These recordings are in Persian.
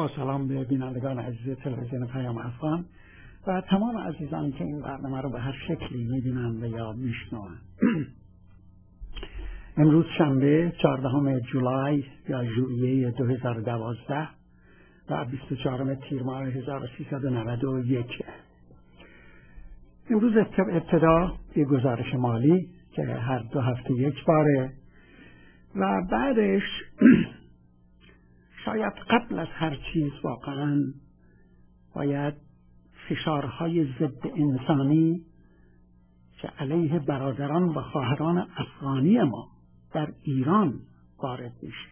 با سلام به بینندگان عزیز تلویزیون پیام افغان و تمام عزیزانی که این برنامه رو به هر شکلی می‌بینند و یا میشنوند. امروز شنبه 14 جولای یا ژوئیه 2012 و 24 تیر ماه 1391. امروز ابتدا یک گزارش مالی که هر 2 هفته یک باره و بعدش شاید قبل از هر چیز واقعا باید فشارهای ضد انسانی که علیه برادران و خواهران افغانی ما در ایران وارد میشه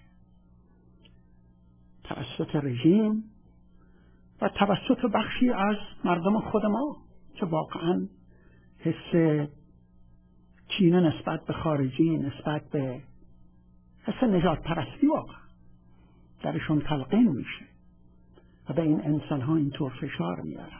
توسط رژیم و توسط بخشی از مردم خود ما که واقعا حس کینه نسبت به خارجی، نسبت به حس نجات پرستی واقعا درشون تلقین میشه و به این انسان ها اینطور فشار میارن.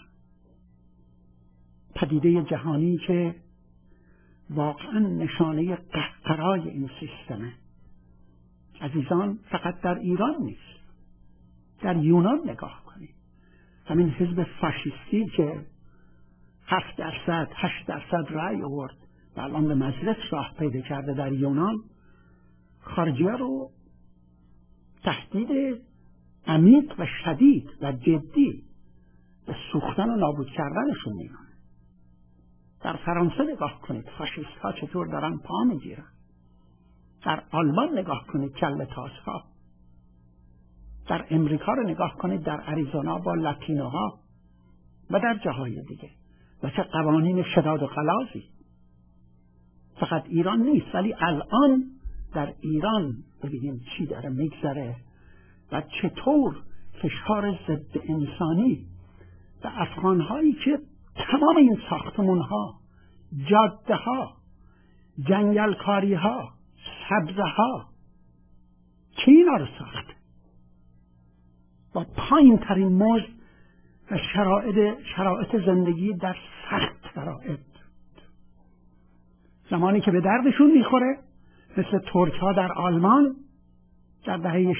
پدیده جهانی که واقعا نشانه قهقرای این سیستمه. عزیزان، فقط در ایران نیست، در یونان نگاه کنید. همین حزب فاشیستی که 7%، 8% رأی آورد و الان به مجلس راه پیدا کرده در یونان، خارجی‌ها رو تهدید عمیق و شدید و جدی به سوختن و نابود کردنشون می‌کنه. در فرانسه نگاه کنید فاشیست ها چطور دارن پا میگیرن. در آلمان نگاه کنید کله تاس‌ها. در امریکا رو نگاه کنید در اریزونا با لاتینوها و در جاهای دیگه و چه قوانین شداد و غلاظی. فقط ایران نیست، ولی الان در ایران ببینیم چی داره میگذره و چطور فشار ضد انسانی و افغانهایی که تمام این ساختمونها، جاده ها، جنگلکاری ها، سبزه ها که اینا رو ساخت با پایین ترین مزد و شرایط زندگی در سخت شرایط، زمانی که به دردشون میخوره مثل ترک ها در آلمان در دهه 60،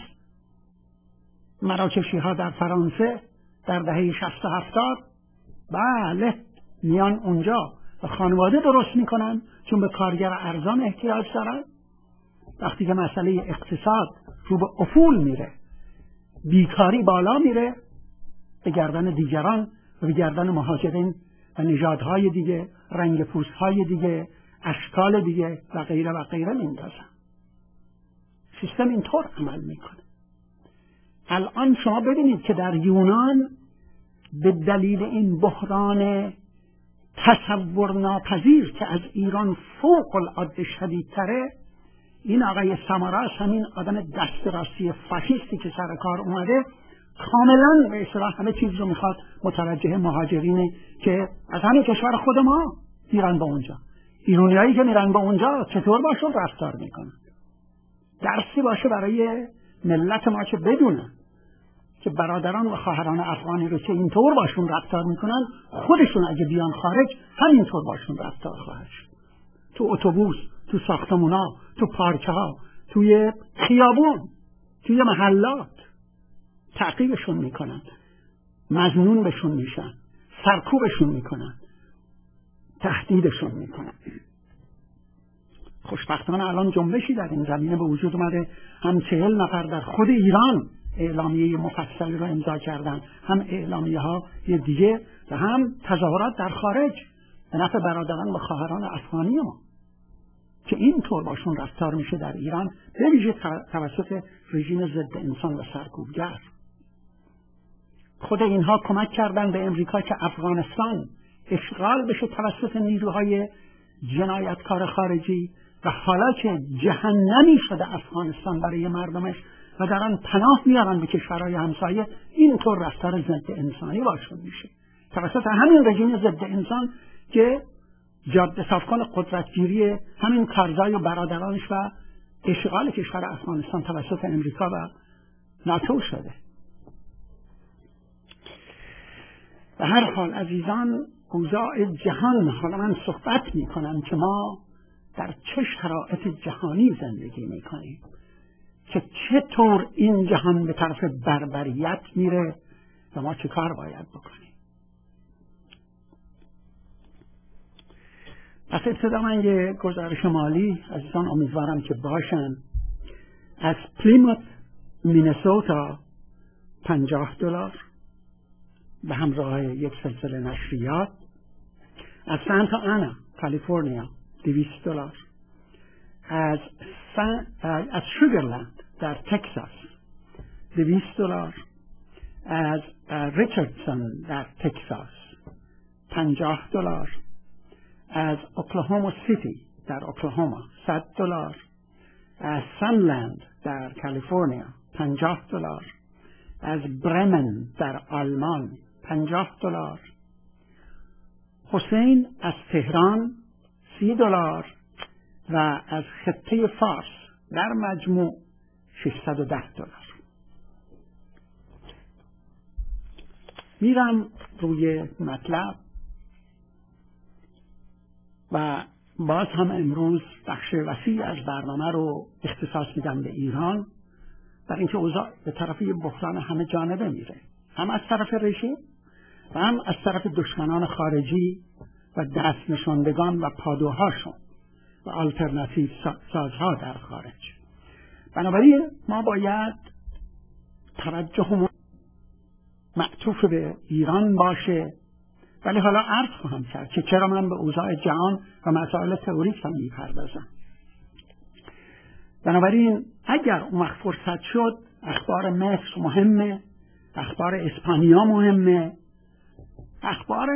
مراکشی ها در فرانسه در دهه 60 و 70. بله، میان اونجا و خانواده درست میکنن چون به کارگر ارزان احتیاج دارن. وقتی که مسئله اقتصاد رو به افول میره، بیکاری بالا میره، به گردن دیگران و به گردن مهاجرین و نژادهای دیگه، رنگ پوستهای دیگه، اشکال دیگه و غیره و غیره میندازن. سیستم اینطور عمل میکنه. الان شما ببینید که در یونان به دلیل این بحران تصور ناپذیر که از ایران فوق العاده شدیدتره، این آقای ساماراس، همین آدم دست راستی فاشیستی که سر کار اومده، کاملا به اصطلاح همه چیز رو میخواد متوجه مهاجرینه که از همین کشور خود ما میرن به اونجا. ایرانیایی که میرن به اونجا چطور باشون رفتار میکنن. درسی باشه برای ملت ما که بدونن که برادران و خواهران افغانی رو که اینطور باشون رفتار میکنن، خودشون اگه بیان خارج همینطور باشون رفتار خواهد شد. تو اتوبوس، تو ساختمونا، تو پارکها، توی خیابون، توی محلات تعقیبشون میکنن، مجنون بشون میشن، سرکوبشون میکنن، تهدیدشون میکنن. خوشبختانه الان جنبشی در این زمینه به وجود اومده. هم 40 نفر در خود ایران اعلامیه مفصلی رو امضا کردن، هم اعلامیه ها دیگه و هم تظاهرات در خارج به نفع برادران و خواهران افغانی ما که اینطور باشون رفتار میشه در ایران، به ویژه توسط رژیم ضد انسان و سرکوبگر. خود اینها کمک کردن به امریکا که افغانستان اشغال بشه توسط نیروهای جنایتکار خارجی و حالا که جهنمی شده افغانستان برای مردمش و دارن پناه میارن به کشورهای همسایه، اینطور رفتار ضد انسانی باشون میشه توسط همین رژیم ضد انسان که جاده صافکن قدرتگیری همین کارزای و برادرانش و اشغال کشور افغانستان توسط امریکا و ناتو شده. به هر حال عزیزان، اوضاع جهان، حالا من صحبت میکنم که ما در چه شرایط جهانی زندگی میکنیم. که چطور این جهان به طرف بربریت میره و ما چه کار باید بکنیم. پس ابتدا من یه گزارش مالی عزیزان امیدوارم که باشن. از پلیموت مینسوتا $50 به همراه یک سلسله نشریات. از سانتا آنا کالیفرنیا $200. از شوگرلند در تکساس $200. از ریچاردسون در تکساس $50. از اوکلاهوما سیتی در اوکلاهوما $100. از سانلند در کالیفرنیا $50. از برمن در آلمان $50. حسین از تهران $30 و از خطه فارس در مجموع $610. میرم روی مطلب و باز هم امروز بخش وسیع از برنامه رو اختصاص میدم به ایران، برای اینکه اوضاع به طرف یه بحران همه جانبه میره، هم از طرف رژیم و هم از طرف دشمنان خارجی و دست نشاندگان و پادوهاشون و آلترناتیو سازها در خارج. بنابراین ما باید توجهمون معطوف به ایران باشه، ولی حالا عرض خواهم کرد که چرا من به اوضاع جهان و مسائل تئوریک هم میپردازم. بنابراین اگر اون وقت فرصت شد اخبار مصر مهمه، اخبار اسپانیا مهمه، اخبار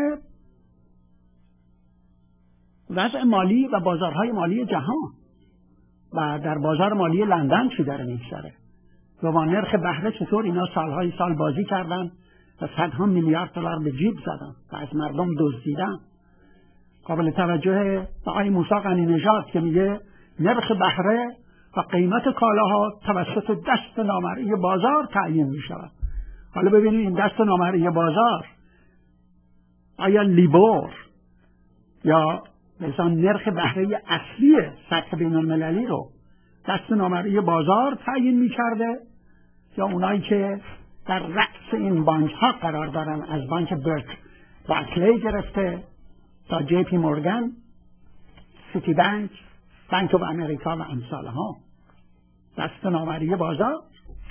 وضع مالی و بازارهای مالی جهان و در بازار مالی لندن چی داره میگذره و با نرخ بهره چطور اینا سالهای سال بازی کردن و صدها میلیارد دلار به جیب زدن و از مردم دزدیدن. قابل توجه آقای موسی غنی نژاد که میگه نرخ بهره و قیمت کالاها توسط دست نامرئی بازار تعیین میشود. حالا ببینید این دست نامرئی بازار آیا لیبور یا مثلا نرخ بهره اصلی سطح بین المللی رو دست نامرئی بازار تعیین میکرده یا اونایی که در رأس این بانک ها قرار دارن، از بانک بارکلی گرفته تا جی پی مورگان، سیتی بانک، بانک آف امریکا و امثالها، دست نامرئی بازار.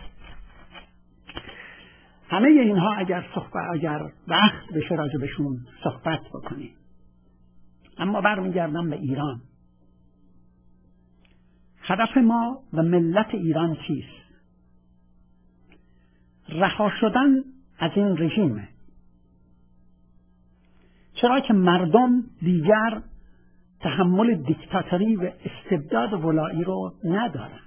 همه اینها اگر وقت بشه راجع بهشون صحبت بکنیم. اما برمیگردم به ایران. هدف ما و ملت ایران چیست؟ رها شدن از این رژیمه. چرا که مردم دیگر تحمل دیکتاتوری و استبداد ولایی رو ندارن.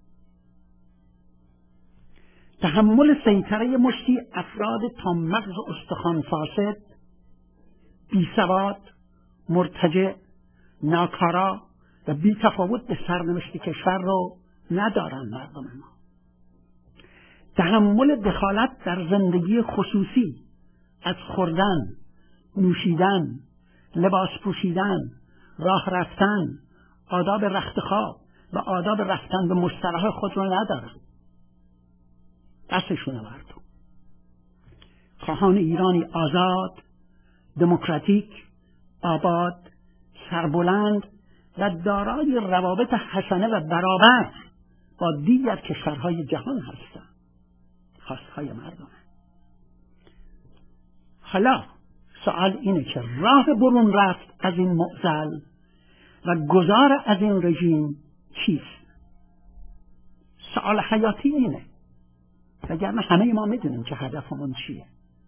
تحمل سیطره مشتی افراد تا مغز استخوان فاسد، بیسواد، مرتجع، ناکارا و بی تفاوت به سرنوشت کشور رو ندارن مردم ما. تحمل دخالت در زندگی خصوصی، از خوردن، نوشیدن، لباس پوشیدن، راه رفتن، آداب رختخواب و آداب رفتن به مستراح خود رو ندارن. دستشونه مردم. خواهان ایرانی آزاد، دموکراتیک، آباد، سربلند و دارای روابط حسنه و برابر با دیگر کشورهای جهان هستند. خواستهای مردم. حالا سوال اینه که راه برون رفت از این معضل و گذار از این رژیم چیست؟ سوال حیاتی اینه، وگرنه همه ما میدونیم که هدفمون چیه.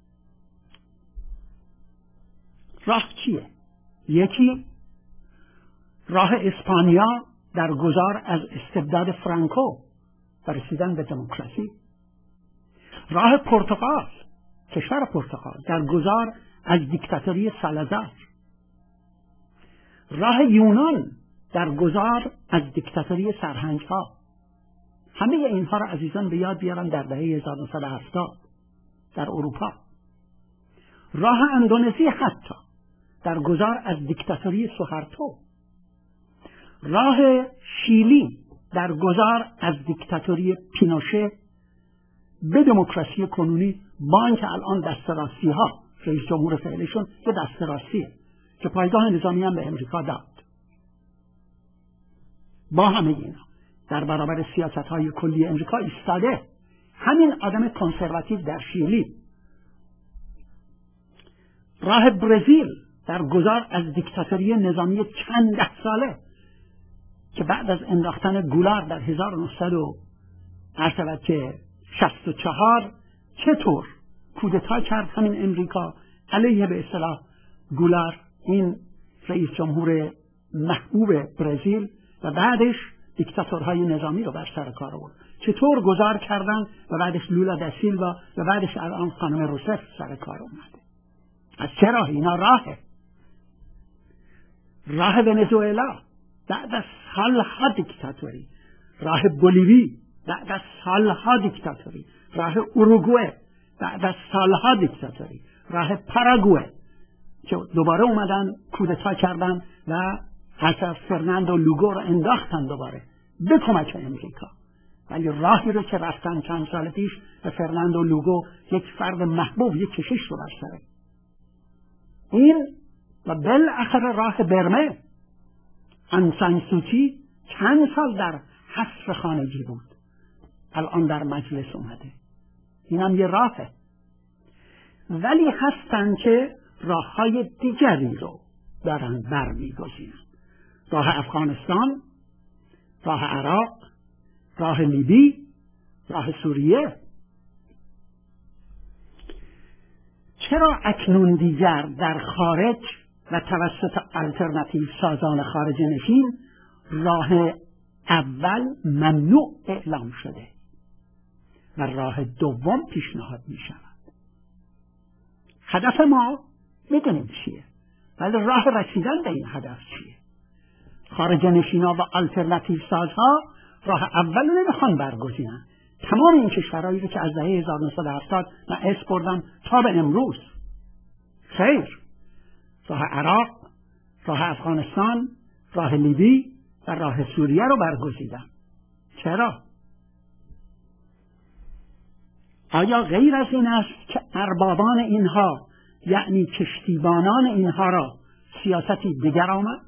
راه چیه؟ یکی راه اسپانیا در گذار از استبداد فرانکو و رسیدن به دموکراسی. راه پرتغال، کشور پرتغال، در گذار از دیکتاتوری سالازار. راه یونان در گذار از دیکتاتوری سرهنگ‌ها. همه اینها را عزیزان به یاد بیارن در دهه 1970 در اروپا. راه اندونزی حتی در گذار از دیکتاتوری سوهارتو. راه شیلی در گذار از دیکتاتوری پینوشه به دموکراسی کنونی، با اینکه الان دسترسی ها رئیس جمهور فعلیشون یه دستراستیه که پایگاه نظامی هم به امریکا داد. با همه اینا در برابر سیاست های کلی امریکا ایستاده. همین آدم کنسرواتیو در شیلی، راه برزیل در گذار از دیکتاتوری نظامی چند ده ساله که بعد از انداختن گولار در 1964 چطور کودتا کرد همین امریکا علیه به اصطلاح گولار، این رئیس جمهور محبوب برزیل، و بعدش دیکتاتورهای نظامی رو بر سر کار آورد. چطور گذار کردن و بعدش لولا دا سیلوا و بعدش الان خانم روسف سر کار اومده. از چه راه؟ اینا راه ونزوئلا بعد از سالها دیکتاتوری، راه بولیوی بعد از سالها دیکتاتوری، راه اوروگوئه بعد از سالها دیکتاتوری، راه پاراگوئه که دوباره اومدن کودتا کردن و حتی فرناندو لوگو رو انداختن دوباره به کمک امریکا. ولی راهی رو که رفتن چند سال پیش به فرناندو لوگو، یک فرد محبوب، یک کشیش رو بر سره این، و بالاخره راه برمه. آنگ سان سو چی چند سال در حصر خانگی بود، الان در مجلس اومده. این هم یه راهه. ولی هستن که راههای دیگری رو دارن برمیگزینن. راه افغانستان، راه عراق، راه لیبی، راه سوریه. چرا اکنون دیگر در خارج و توسط آلترناتیو سازان خارج نشین راه اول ممنوع اعلام شده و راه دوم پیشنهاد می شود؟ هدف ما میدونیم چیه، ولی راه رسیدن به این هدف چیه؟ خارج نشینا و آلترناتیو سازها راه اول رو نمیخوان برگزینن. تمام این کشورهایی رو که از دهه 1970 من اسم بردم تا به امروز، خیر، راه عراق، راه افغانستان، راه لیبی و راه سوریه رو برگزیدن. چرا؟ آیا غیر از این است که اربابان اینها، یعنی کشتیبانان اینها را سیاستی دیگر آمد؟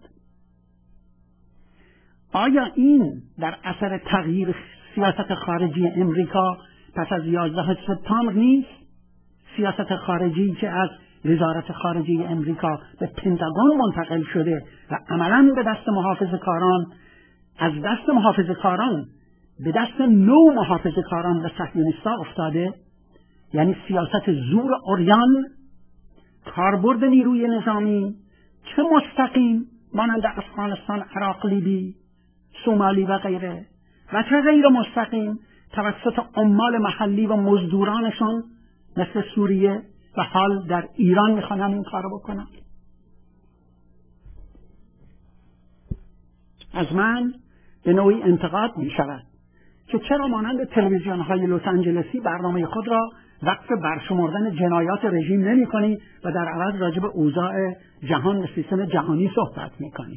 آیا این در اثر تغییر سیاست خارجی امریکا پس از 11 سپتامبر نیست؟ سیاست خارجی که از وزارت خارجه امریکا به پنتاگون منتقل شده و عملاً به دست محافظه‌کاران، از دست محافظه‌کاران به دست نو محافظه‌کاران و صهیونیست‌ها افتاده. یعنی سیاست زور عریان، کاربرد نیروی نظامی چه مستقیم مانند افغانستان، عراق، لیبی، سومالی و غیره، و چه غیر مستقیم توسط عمال محلی و مزدورانشون مثل سوریه و حال در ایران میخوان این کارو بکنن. از من به نوعی انتقاد میشود که چرا مانند تلویزیون های لس آنجلسی برنامه خود را وقف برشمردن جنایات رژیم نمی کنی و در عوض راجع به اوضاع جهان و سیستم جهانی صحبت می کنی؟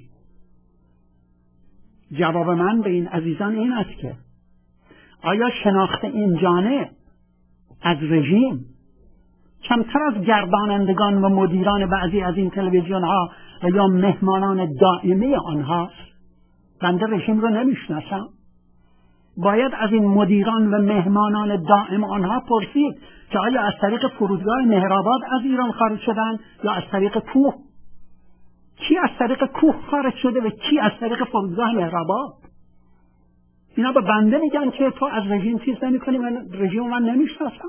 جواب من به این عزیزان این است که آیا شناخت این جانب از رژیم کمتر از گردانندگان و مدیران بعضی از این تلویزیون ها و یا مهمانان دائمی آنهاست؟ بنده رژیم رو نمیشناسم. باید از این مدیران و مهمانان دائم آنها پرسید که آیا از طریق فرودگاه مهرآباد از ایران خارج شدن یا از طریق کوه؟ کی از طریق کوه خارج شده و کی از طریق فرودگاه مهرآباد؟ اینا به بنده میگن که تو از رژیم چیز نمی کنی، من رژیم من نمیشناسم.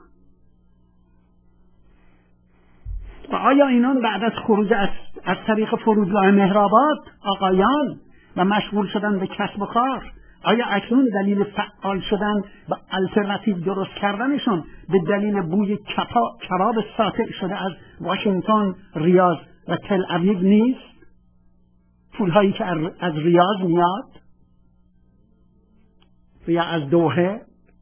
و آیا اینان بعد از خروج از طریق فرودگاه مهرآباد آقایان و مشغول شدن به کسب و کار، آیا اکنون دلیل فعال شدن و الترناتیو درست کردنشون به دلیل بوی کباب ساطع شده از واشنگتن، ریاض و تل اویو نیست؟ پولهایی که از ریاض میاد یا از دوحه؟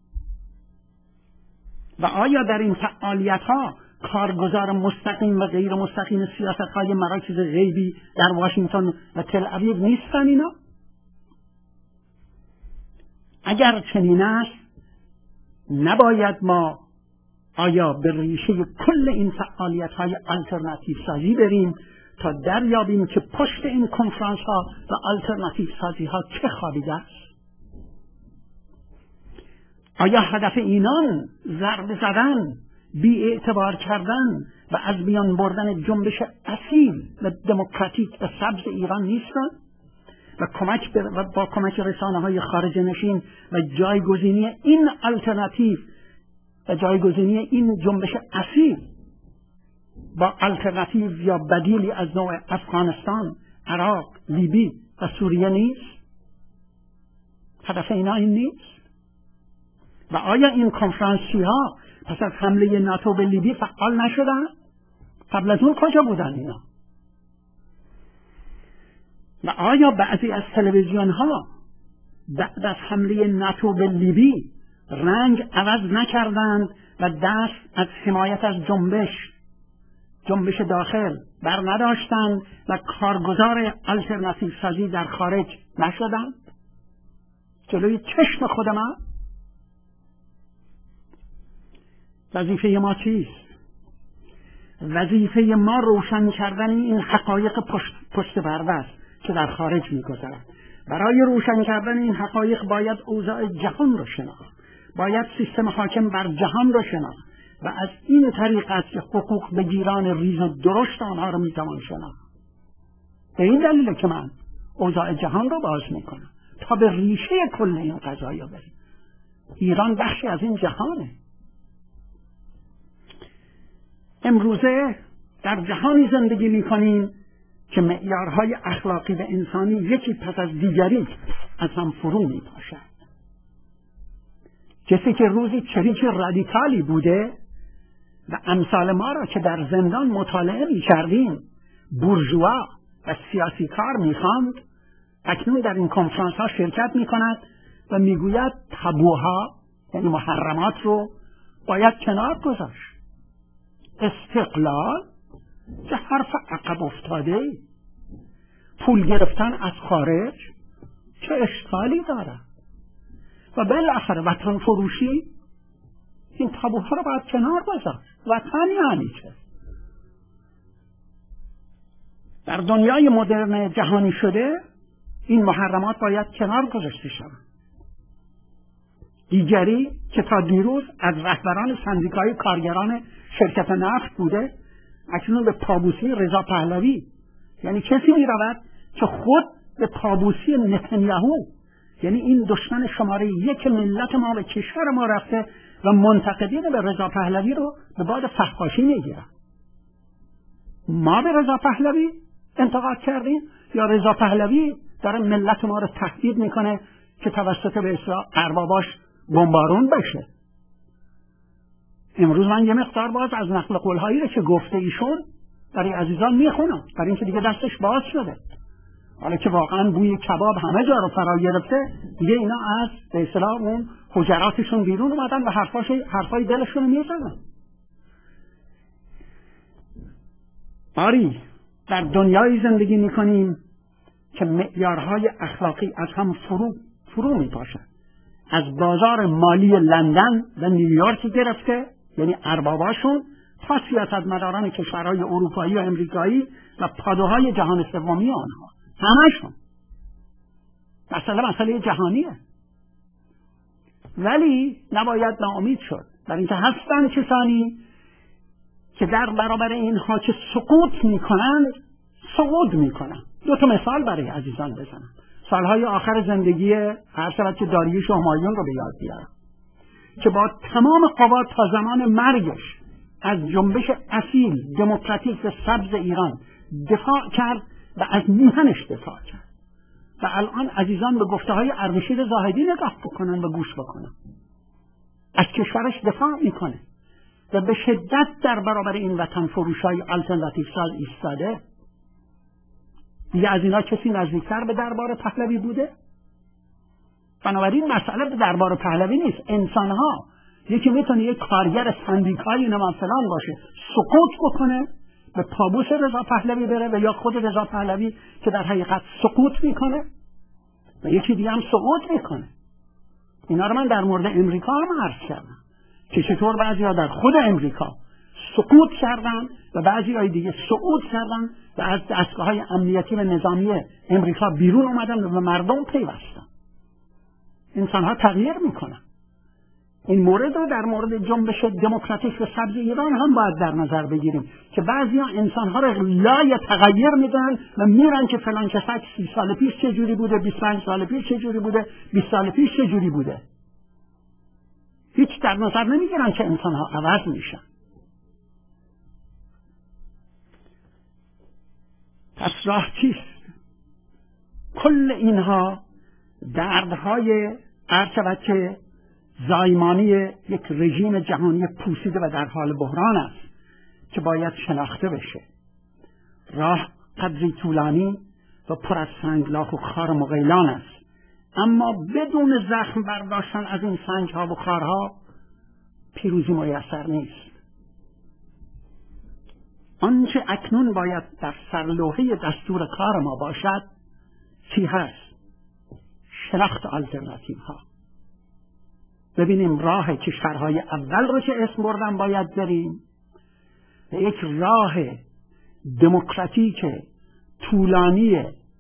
و آیا در این فعالیت ها کارگزار مستقیم و غیر مستقیم سیاست های مراکز غیبی در واشنگتن و تل اویو نیستن اینا؟ اگر چنین است نباید ما آیا به ریشه کل این فعالیت‌های آلترناتیو سازی بریم تا دریابیم که پشت این کنفرانس‌ها و آلترناتیو سازی‌ها چه خوابیده است؟ آیا هدف اینان ضربه زدن، بی‌اعتبار کردن و از میان بردن جنبش اصیل و دموکراتیک و سبز ایران نیستند و با کمک رسانه‌های خارج نشین و جایگزینی این آلترناتیو و جایگزینی این جنبش اصیل با آلترناتیو یا بدیلی از نوع افغانستان، عراق، لیبی و سوریه نیست؟ هدف اینا این نیست؟ و آیا این کنفرانسی‌ها پس از حمله ناتو به لیبی فعال نشدن؟ قبل از اون کجا بودن اینا؟ و آیا بعضی از تلویزیون‌ها بعد از حمله ناتو به لیبی رنگ عوض نکردند و دست از حمایت از جنبش داخل بر نداشتند و کارگزار آلترناتیو سازی در خارج نشدند؟ جلوی چشم خود ما وظیفه ما چیست؟ وظیفه ما روشن کردن این حقایق پشت پرده است که در خارج می‌گذرد. برای روشن کردن این حقایق باید اوضاع جهان را شناخت، باید سیستم حاکم بر جهان را شناخت و از این طریق است که حقوق بگیران ریز و درشت آنها را میتوان شناخت. به این دلیل که من اوضاع جهان را باز میکنم تا به ریشه کل این قضایا بریم. ایران بخشی از این جهانه. امروزه در جهانی زندگی میکنیم که معیارهای اخلاقی و انسانی یکی پس از دیگری از هم فرو میپاشد. کسی که روزی چریک رادیکالی بوده و امثال ما را که در زندان مطالعه می‌کردیم بورژوا و سیاسی کار می‌خواند، اکنون در این کنفرانس ها شرکت می‌کند و میگوید تابوها یعنی محرمات رو باید کنار گذاشت. استقلال چه حرف عقب افتاده، پول گرفتن از خارج چه اشکالی داره و بالاخره وطن فروشی، این تابوها رو باید کنار گذاشت. وطن یعنی چه؟ در دنیای مدرن جهانی شده این محرمات باید کنار گذاشته شود. دیگری که تا دیروز از رهبران سندیکای کارگران شرکت نفت بوده اکنون به پابوسی رضا پهلوی، یعنی کسی می رود که خود به پابوسی نتانیاهو یعنی این دشمن شماره یک ملت ما و کشور ما رفته و منتقدین به رضا پهلوی رو به باد فحاشی میگیرن. ما به رضا پهلوی انتقاد کردیم یا رضا پهلوی داره ملت ما رو تهدید میکنه که توسط به اصطلاح ارباباش بمبارون بشه؟ امروز من یه مقدار باز از نقل قولهایی رو که گفته ایشون برای عزیزان میخونم، برای اینکه دیگه دستش باز شده. حالا که واقعا بوی کباب همه جا رو فرا گرفته، دیگه اینا از به اصطلاح اون حجراتشون بیرون اومدن و حرفای دلشون رو میزنن. آری در دنیای زندگی میکنیم که معیارهای اخلاقی از هم فرو میپاشن. از بازار مالی لندن و نیویورک گرفته یعنی ارباباشون تا سیاستمداران کشورهای اروپایی و امریکایی و پادوهای جهان سومی آنها، همشون مسئله جهانیه. ولی نباید ناامید شد، برای اینکه هستن کسانی که در برابر اینها که سقوط میکنن صعود میکنن. دو تا مثال برای عزیزان بزنم. سالهای آخر زندگی هر شود که داریوش و همایون رو به یاد بیارم که با تمام قوا تا زمان مرگش از جنبش اصیل دموکراتیک و سبز ایران دفاع کرد و از میهنش دفاع کرد. و الان عزیزان به گفته های اردشیر زاهدی نگاه بکنن و گوش بکنن. از کشورش دفاع میکنه و به شدت در برابر این وطن فروشای آلترناتیو ساز ایستاده. دیگه از اینا کسی نزدیکتر به دربار پهلوی بوده؟ بنابراین مسئله به دربار پهلوی نیست. انسانها یکی میتونه یک کارگر سندیکایی نمان فلان باشه سقوط بکنه به پابوس رضا پهلوی بره و یا خود رضا پهلوی که در حقیقت سقوط میکنه و یکی دیگه هم صعود میکنه. اینا رو من در مورد امریکا هم عرض کردم که چطور بعضی‌ها در خود امریکا سقوط کردن و بعضی‌های دیگه صعود کردن و از دستگاه‌های امنیتی و نظامی امریکا بیرون اومدن و به مردم پیوستن. انسان‌ها تغییر میکنن. این مورد رو در مورد جنبش دموکراتیک و سبز ایران هم باید در نظر بگیریم که بعضی‌ها انسان‌ها رو لای تغییر میدن و میرن که فلان کسک 30 سال پیش چه جوری بوده، 25 سال پیش چه جوری بوده، 20 سال پیش چه جوری بوده. هیچ در نظر نمیگیرن که انسان‌ها عوض میشن. پس راه چیست؟ کل اینها دردهای عرض که زایمانی یک رژیم جهانی پوسیده و در حال بحران است که باید شناخته بشه. راه قدری طولانی و پر از سنگلاخ و خار مغیلان است، اما بدون زخم برداشتن از این سنگها و خارها پیروزی میسر نیست. آنچه اکنون باید در سرلوحه دستور کار ما باشد چی هست؟ شناخت آلترناتیو ها. ببینیم راه کشورهای اول رو که اسم بردم باید بریم و یک راه دموکراتیک طولانی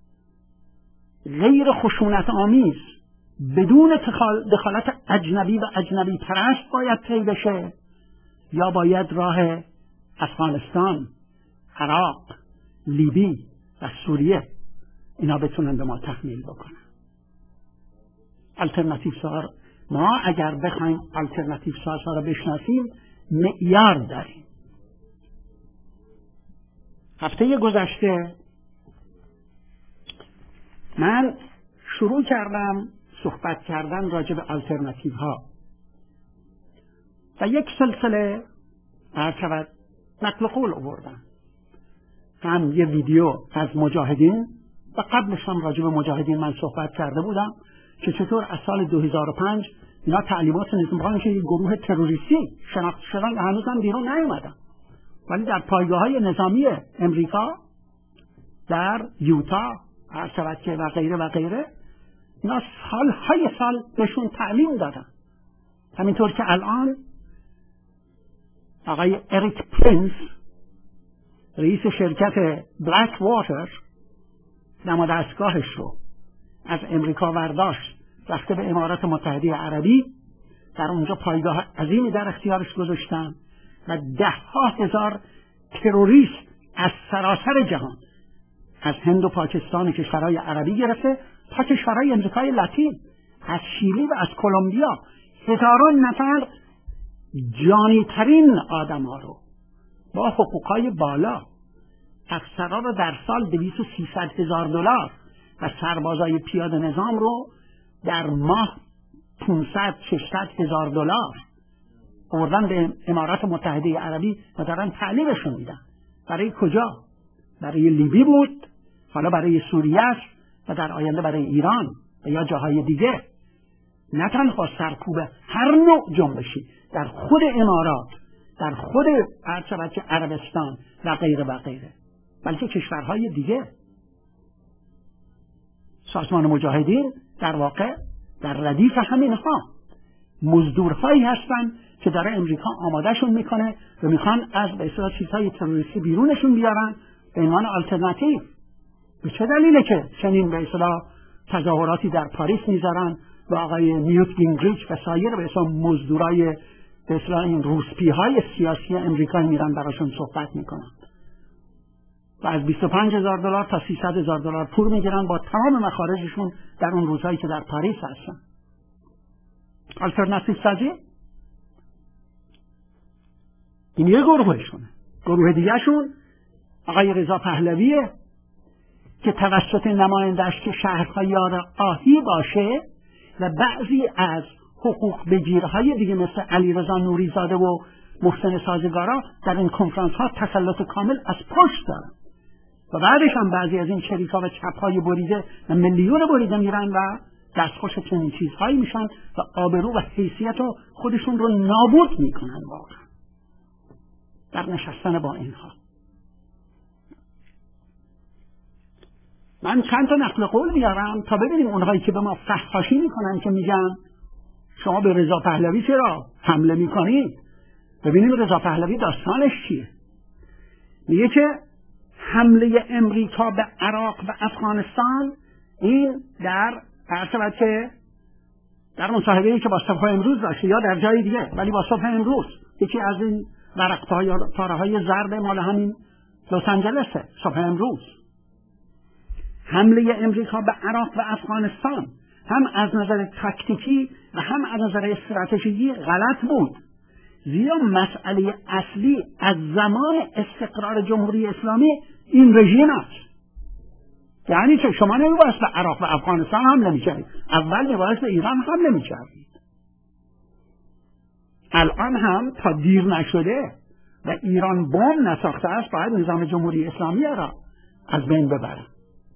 غیر خشونت آمیز بدون دخالت اجنبی و اجنبی پرست باید طی بشه، یا باید راه افغانستان، عراق، لیبی و سوریه اینا بتونن به ما تحمیل بکنن. آلترناتیو سازها ما اگر بخوایم آلترناتیو سازها را بشناسیم معیار داریم. هفته گذشته من شروع کردم صحبت کردن راجع به آلترناتیو ها و یک سلسله نقل قول آوردم، هم یه ویدیو از مجاهدین و قبلش هم راجع به مجاهدین من صحبت کرده بودم که چطور از سال 2005 اینا تعلیمات نظام که یک گروه تروریستی شناخته شدن و هنوز هم بیرون نیومدن، ولی در پایگاه‌های نظامی امریکا در یوتا و غیره و غیره اینا سالهای سال بهشون تعلیم دادن. همینطور که الان آقای اریک پرینس رئیس شرکت بلک واتر نماد دستگاهش رو از امریکا برداشت رفته به امارات متحده عربی، در اونجا پایگاه عظیمی در اختیارش گذاشتن و 10,000 تروریست از سراسر جهان، از هند و پاکستان و کشورهای عربی گرفته تا کشورهای امریکای لاتین، از شیلی و از کلمبیا، هزاران نفر جانی ترین آدم ها رو با حقوقهای بالا، اکثرا رو در سال 200-300 هزار دلار و سربازای پیاده نظام رو در ماه 500-600 هزار دلار آوردن به امارات متحده عربی و دارن تعلیمشون میدن. برای کجا؟ برای لیبی بود، حالا برای سوریه است و در آینده برای ایران و یا جاهای دیگه. نه تنها سرکوب هر نوع جنبشی در خود امارات، در خود عربستان و غیره و غیره، بلکه کشورهای دیگه. سازمان مجاهدین در واقع در ردیف همینها مزدورهایی هستن که داره امریکا آمادهشون میکنه و میخوان از به اصطلاح چیزهای تروریستی بیرونشون بیارن به عنوان آلترناتیو. به چه دلیله که چنین به اصطلاح تظاهراتی در پاریس میذارن و آقای نیوت گینگریچ و سایر به اصطلاح مزدورای به اصطلاح این روسپیهای سیاسی امریکایی میرن براشون صحبت میکنن و از 25,000 دلار تا 300,000 دلار پول میگیرن با تمام مخارجشون در اون روزهایی که در پاریس هستن. آلترناتیو سازی این یه گروهشونه. گروه دیگهشون آقای رضا پهلویه که توسط نماینده‌اش که شهریار آهی باشه و بعضی از حقوق بگیرهای دیگه مثل علیرضا نوریزاده و محسن سازگارا در این کنفرانس ها تسلط کامل از پشت دارن و بعدش هم بعضی از این شریکا و چپ‌های بریده و میلیون بریده میرن و دستخوش چنین چیزهایی میشن و آبرو و حیثیت و خودشون رو نابود میکنن واقعا در نشستن با اینها. من چند تا نقل قول میارم تا ببینیم اونهایی که به ما فحاشی میکنن که میگن شما به رضا پهلوی چرا حمله میکنید؟ ببینیم رضا پهلوی داستانش چیه. میگه که حمله امریکا به عراق و افغانستان این در مصاحبه‌ای که با صبح امروز داشته یا در جای دیگه، ولی با صبح امروز، یکی از این پاره‌های زرد مال همین لس آنجلسه، صبح امروز. حمله امریکا به عراق و افغانستان هم از نظر تاکتیکی و هم از نظر استراتژیکی غلط بود، زیرا مسئله اصلی از زمان استقرار جمهوری اسلامی این رژیم است. یعنی که شما نمیباید به عراق و افغانستان حمله می‌کردید، اول میباید به ایران حمله می‌کردید. الان هم تا دیر نشده و ایران بمب نساخته است، باید نظام جمهوری اسلامی را از بین ببره.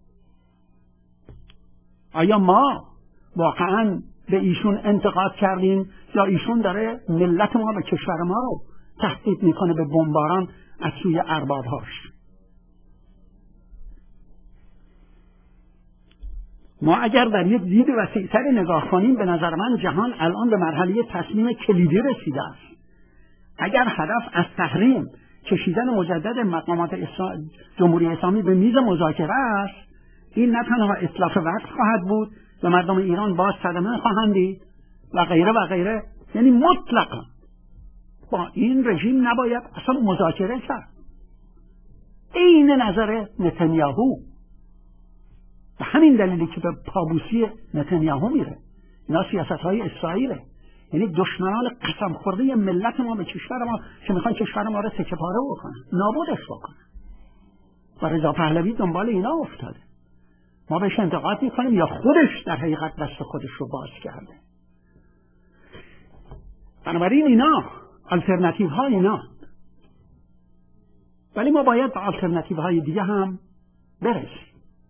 آیا ما واقعا به ایشون انتقاد کردیم یا ایشون داره ملت ما و کشور ما رو تهدید میکنه به بمباران از سوی اربابهاش؟ ما اگر در یک دید وسیع‌تر نگاه کنیم، به نظر من جهان الان به مرحله تصمیم کلیدی رسیده است. اگر هدف از تحریم کشیدن مجدد مقامات جمهوری اسلامی به میز مذاکره است، این نه تنها اتلاف وقت خواهد بود و مردم ایران باز صدمه خواهند دید و غیره و غیره. یعنی مطلقا با این رژیم نباید اصلا مذاکره کرد. این نظر نتانیاهو، به همین دلیلی که به پابوسی نتانیاهو میره. اینا سیاست‌های اسرائیله، یعنی دشمنان قسم خورده ملت ما به کشور ما که میخوان کشور ما رو تکه پاره بکنن، نابودش بکنن. و رضا پهلوی دنبال اینا افتاده. ما بهش انتقاد میکنیم یا خودش در حقیقت دست خودش رو باز کرده. بنابراین اینا آلترناتیو ها اینا، ولی ما باید به آلترناتیو های دیگه هم برسیم.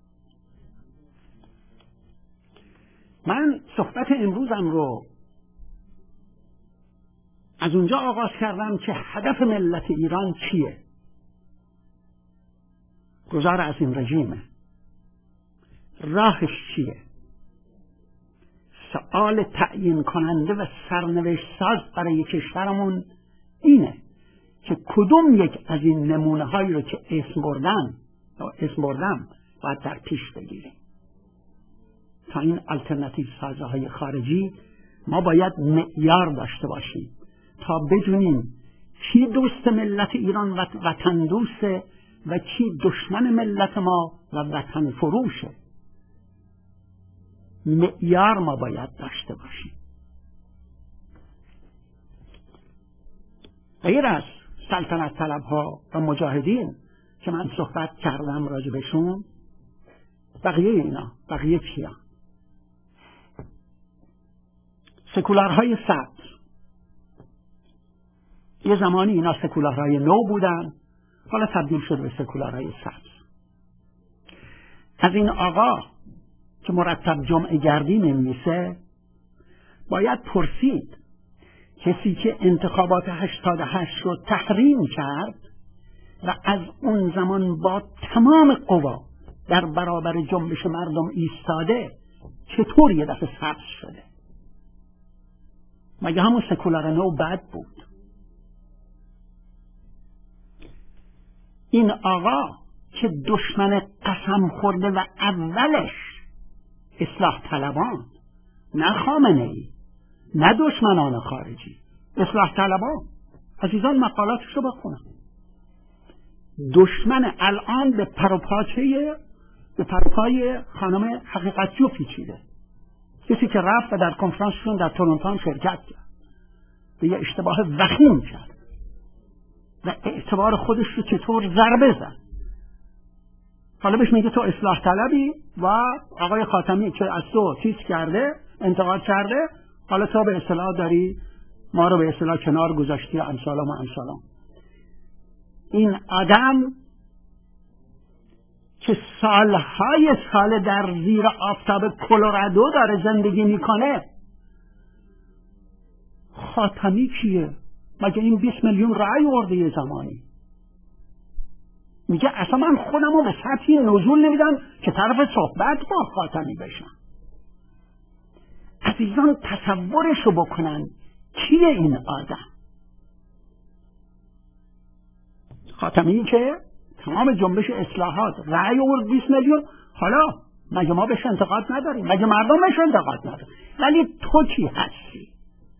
من صحبت امروزم رو از اونجا آغاز کردم که هدف ملت ایران چیه؟ گذار از این رژیمه. راهش چیه؟ سؤال تعیین کننده و سرنوشت ساز برای کشورمون اینه که کدوم یک از این نمونه هایی رو که اسم بردم باید در پیش بگیریم. تا این الटरनेटिव سازهای خارجی ما باید معیار داشته باشیم تا بدونیم کی دوست ملت ایران و وطن دوسته و کی دشمن ملت ما و وطن فروشه. معیار ما باید داشته باشیم. غیر از سلطنت طلب ها و مجاهدین که من صحبت کردم راجع بهشون، بقیه کیا؟ سکولارهای سبز. یه زمانی اینا سکولارهای نو بودن، حالا تبدیل شد به سکولارهای سبز. از این آقا که مرتب جمعه گردی نمیسه باید پرسید کسی که انتخابات 88 رو تحریم کرد و از اون زمان با تمام قوا در برابر جنبش مردم ایستاده چطور یه دفعه سبز شده؟ مگه همون سکولار نو بد بود؟ این آقا که دشمن قسم خورده و اولش اصلاح طلبان، نه خامنه ای، نه دشمنان خارجی، اصلاح طلبان. عزیزان مقالاتش رو بخونن. دشمن الان به پروپای خانم حقیقتیو پیچیده، کسی که رفت و در کنفرانسشون در تورنتو شرکت کرد، به یه اشتباه وخیم کرد و اعتبار خودش رو چطور ضربه زد. حالا بهش میگه تو اصلاح طلبی و آقای خاتمی که از تو چیز کرده، انتقاد کرده، حالا تو به اصطلاح داری ما رو به اصطلاح کنار گذاشتی و امثالام. این آدم که سالهای سال در زیر آفتاب کلرادو داره زندگی میکنه، خاتمی کیه؟ مگه این 20 میلیون رأی آورده یه زمانی؟ میگه اصلا من خودم رو به سطحی نزول نمیدم که طرف صحبت با خاتمی بشم. عزیزان تصورشو بکنن کیه این آدم؟ خاتمی که تمام جنبش اصلاحات رأی آورد 20 میلیون. حالا مگه ما بهش انتقاد نداریم؟ مگه مردم بهش انتقاد نداریم؟ ولی تو کی هستی؟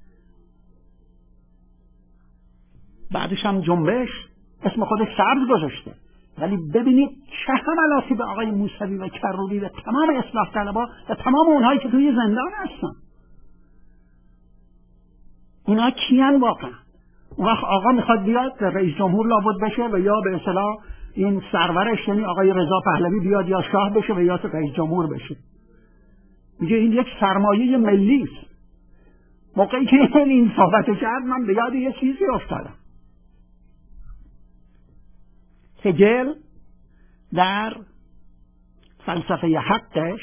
بعدش هم جنبش اسم خودش سبز گذاشته، ولی ببینید چه حملاتی به آقای موسوی و کروبی و تمام اصلاح طلبها و تمام اونهایی که توی زندان هستن. اینا کیان واقعا؟ اون وقت آقا میخواد بیاد رئیس جمهور لابد بشه و یا به اصطلاح این سرورش یعنی آقای رضا پهلوی بیاد یا شاه بشه و یا رئیس جمهور بشه. میگه این یک سرمایه ملی است. موقعی که این صحبت کرد من به یاد یه چیزی افتادم. هگل در فلسفه حقش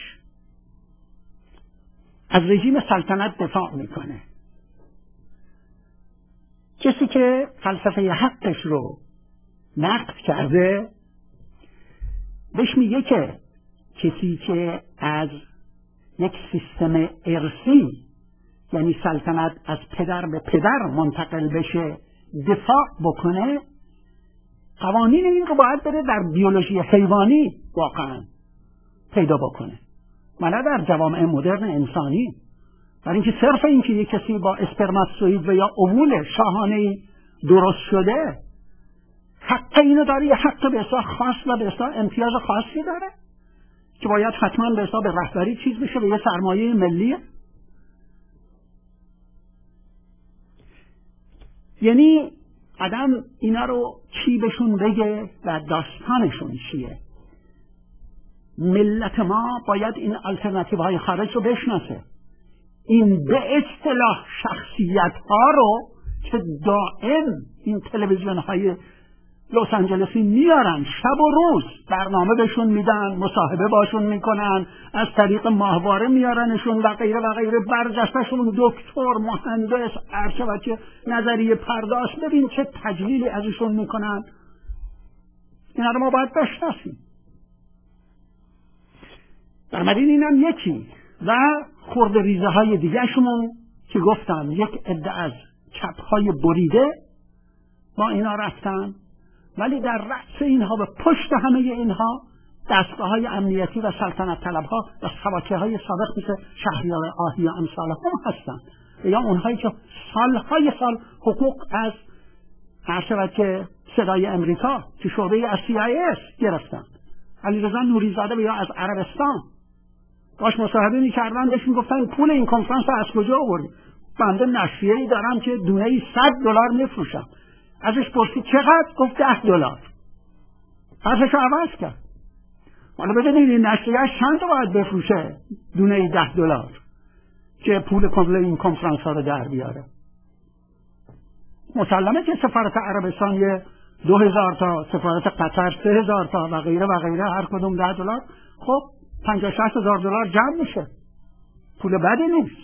از رژیم سلطنت دفاع میکنه. کسی که فلسفه حقش رو نقد کرده بهش میگه که کسی که از یک سیستم ارثی یعنی سلطنت از پدر به پدر منتقل بشه دفاع بکنه، قوانین این رو باید بره در بیولوژی حیوانی واقعا پیدا بکنه، نه در جوامع مدرن انسانی. برای اینکه صرف این که یک کسی با اسپرماتوزوئید و یا اوول شاهانه‌ای درست شده حق اینو داره، یه حق به اصطلاح خاص و به اصطلاح امتیاز خاصی داره که باید حتما به اصطلاح به رهبری چیز بشه به یه سرمایه ملیه. یعنی آدم اینا رو چی بهشون بگه و داستانشون چیه؟ ملت ما باید این آلترناتیو های خارج رو بشناسه. این به اصطلاح شخصیت ها رو که دائم این تلویزیون های لس آنجلسی میارن، شب و روز برنامه بهشون میدن، مصاحبه باشون میکنن، از طریق ماهواره میارنشون و غیره و غیره، برجستهشون دکتر، مهندس، ارچه و چه نظریه پرداز، ببین چه تجلیلی ازشون میکنن. اینا رو ما باید بشناسیم. بنابراین اینم یکی و خورده ریزه های دیگه شمون که گفتم یک عده از چپ های بریده با اینا رفتن، ولی در رأس اینها و پشت همه اینها دستگاه های امنیتی و سلطنت طلب ها و شبکه های سابق مثل شهریار آهی و امثال هم هستن، یا اونهایی که سالهای سال حقوق از هر شود که صدای امریکا که شعبه از CIS گرفتن. علیرضا نوریزاده و یا از عربستان باش مصاحبه می‌کردن، بهش میگفتن پول این کنفرانس از کجا آوردی؟ بنده نشریه‌ای دارم که دونه‌ای $100 میفروشم. ازش پرسید چقدر؟ گفت $10. حرفشو عوض کرد. حالا ببینید این نشریه‌اش چند تا باید بفروشه دونه‌ای $10 که پول کامل این کنفرانس ها رو در بیاره. مسلمه که سفارت عربستان یه 2000 تا، سفارت قطر 3000 تا و غیره و غیره، هر کدوم $10. خب 50-60 هزار دلار جمع میشه، پول بدی نیست.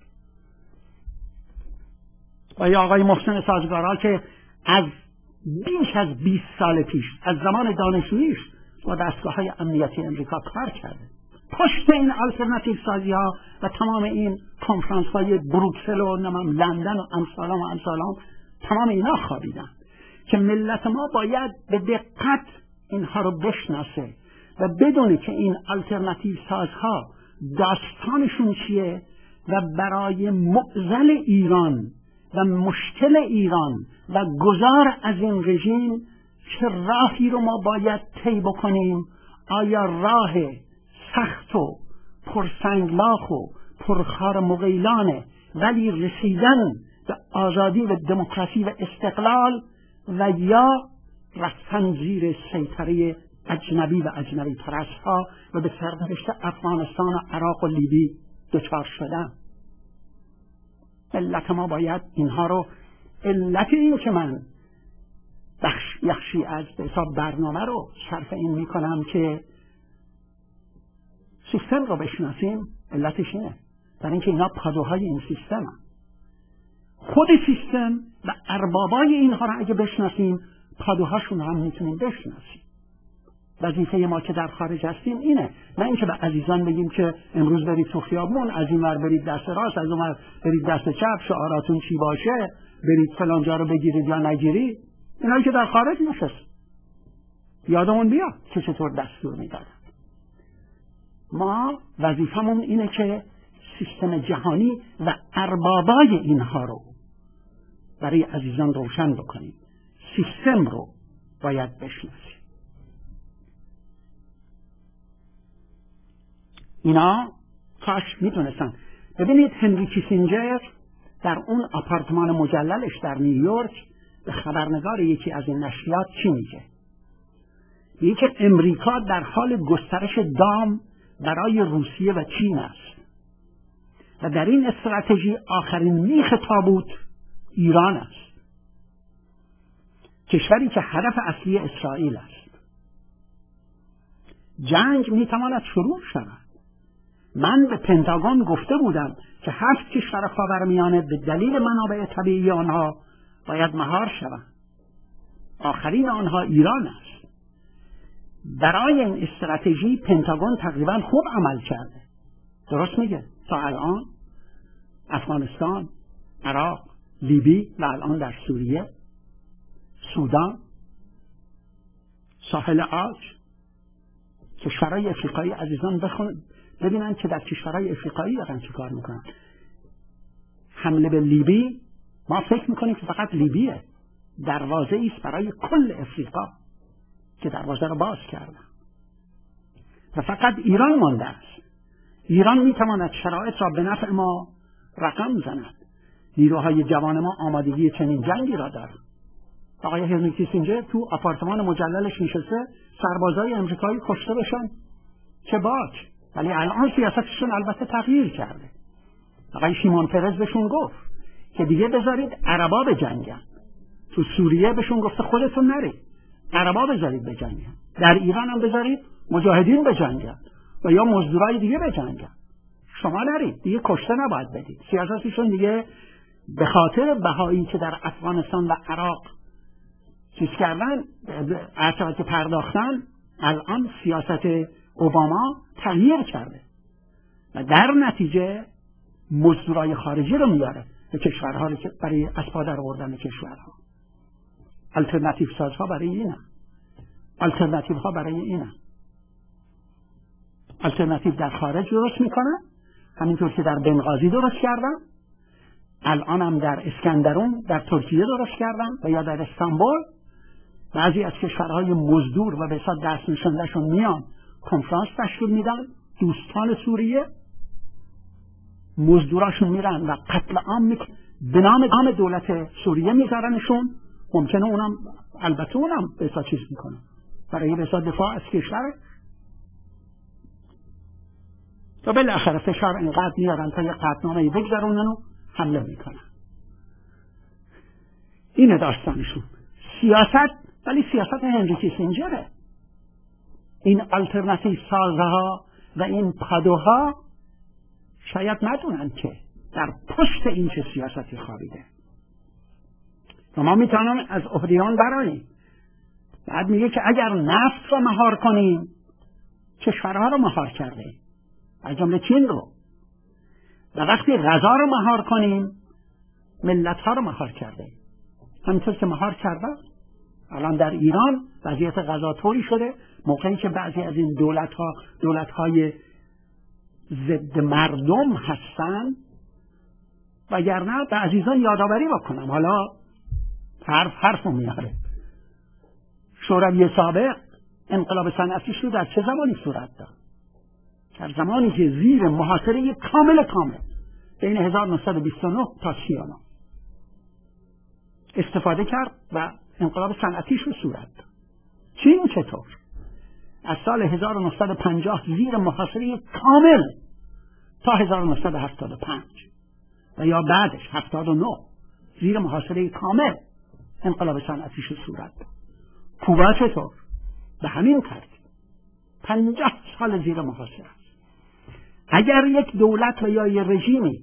و یا آقای محسن سازگارا که از بیش از 20 سال پیش از زمان دانشجوییش با دستگاه های امنیتی امریکا کار کرده، پشت این آلترناتیو سازی ها و تمام این کنفرانس های بروکسل و لندن و امثالام تمام اینا خوابیدن که ملت ما باید به دقت اینها رو بشناسه و بدونه که این آلترناتیو سازها داستانشون چیه و برای معضل ایران و مشکل ایران و گذار از این رژیم چه راهی رو ما باید طی بکنیم. آیا راه سخت و پرسنگلاخ و پرخار مغیلانه، ولی رسیدن به آزادی و دموکراسی و استقلال، و یا رفتن زیر سیطره اجنبی و اجنبی پرست ها و به سرنوشت افغانستان و عراق و لیبی دچار شدن. علت ما باید اینها رو، علت این که من بخشی از حساب برنامه رو صرف این میکنم که سیستم رو بشناسیم، علتش اینه، برای اینکه اینا پادوهای این سیستم هم. خود سیستم و اربابای اینها رو اگه بشناسیم، پادوهاشون هم میتونیم بشناسیم. وظیفه ما که در خارج هستیم اینه، نه اینکه به عزیزان بگیم که امروز برید تو خیابون، از این ور برید دست راست، از اون ور برید دست چپ، شعاراتون چی باشه، برید فلان جا رو بگیرید یا نگیرید. اینایی که در خارج نشست یادمون بیاد که چطور دستور میدادن. ما وظیفمون اینه که سیستم جهانی و اربابای اینها رو برای عزیزان روشن بکنیم. سیستم رو باید بشناسیم. اینا کاش میدونستن. ببینید هنری کیسینجر در اون آپارتمان مجللش در نیویورک به خبرنگار یکی از این نشریات چی میگه؟ میگه که امریکا در حال گسترش دام برای روسیه و چین است و در این استراتژی آخرین میخ تابوت ایران است، کشوری که هدف اصلی اسرائیل است. جنگ میتواند شروع شود. من به پنتاگون گفته بودم که 7 کشور خاورمیانه به دلیل منابع طبیعی آنها باید مهار شوند. آخرین آنها ایران است. برای این استراتژی پنتاگون تقریبا خوب عمل کرده. درست میگه. تا الان افغانستان، عراق، لیبی و الان در سوریه، سودان، ساحل عاج، کشورهای افریقایی. عزیزان ببینن که در کشورهای افریقایی دارن چی کار میکنن. حمله به لیبی، ما فکر میکنیم که فقط لیبیه، دروازه ایست برای کل افریقا که دروازه رو باز کردن و فقط ایران مانده است. ایران میتواند شرایط را به نفع ما رقم زند. نیروهای جوان ما آمادگی چنین جنگی را دارند. آقای هنری کیسینجر تو آپارتمان مجللش نشسته، سربازای امریکایی کشته بشن چه باک. ولی الان سیاستشون البته تغییر کرده. آقای شیمون پرز بهشون گفت که دیگه بذارید عربا بجنگن. تو سوریه بهشون گفته خودتون نرید، عربا بذارید بجنگن. در ایران هم بذارید مجاهدین بجنگن و یا مزدورای دیگه بجنگن. شما نرید، دیگه کشته نباید بدید. سیاستشون دیگه به خاطر بهایی که در افغانستان و عراق چیز کردن، ارتباط پرداختن، الان سیاست اوباما تغییر کرده و در نتیجه مزدورای خارجی رو میاره به کشورها رو برای اسبا در آوردن کشورها. الترناتیو سازها برای اینه. الترناتیو ها برای اینه. الترناتیو در خارج درست میکنن، همینطور که در بنغازی درست کردن، الان هم در اسکندرون در ترکیه درست کردن و یا در استانبول. بعضی از کشورهای مزدور و به حساب دست نشاندهشون میان کنفرانس تشکیل میدن. دوستان سوریه مزدوراشون میرن و قتل عام به نام دولت سوریه میذارنشون. ممکنه اونم البته اونم به حساب چیز میکنه برای به حساب دفاع از کشور. و بالاخره فشار اینقدر میارن تا یک قطعنامه بگذارونن و حمله میکنن. اینه داستانشون. سیاست، ولی سیاست هنری کیسینجره. این آلترناتیو سازها و این پادوها شاید ندونن که در پشت این چه سیاستی خوابیده و ما میتونیم از عهده‌آن براییم. بعد میگه که اگر نفت رو مهار کنیم، کشورها رو مهار کرده، از جمله چین رو. و وقتی غذا رو مهار کنیم، ملت‌ها رو مهار کرده. همینطور که مهار کرده الان در ایران وضعیت غذا طوری شده، موقعی که بعضی از این دولت‌های ضد مردم هستن. وگرنه به عزیزان یادآوری بکنم، حالا حرف میاره. شوروی سابق انقلاب صنعتیش رو در چه زمانی صورت داد؟ در زمانی که زیر محاصره کامل بین 1929 تا 39 استفاده کرد و انقلاب صنعتیش رو صورت داد. چین چطور؟ از سال 1950 زیر محاصره کامل تا 1975 و یا بعدش 79 زیر محاصره کامل انقلاب صنعتیش رو صورت داد. کوبا چطور؟ به همین ترتیب 50 سال زیر محاصره است. اگر یک دولت و یا یک رژیمی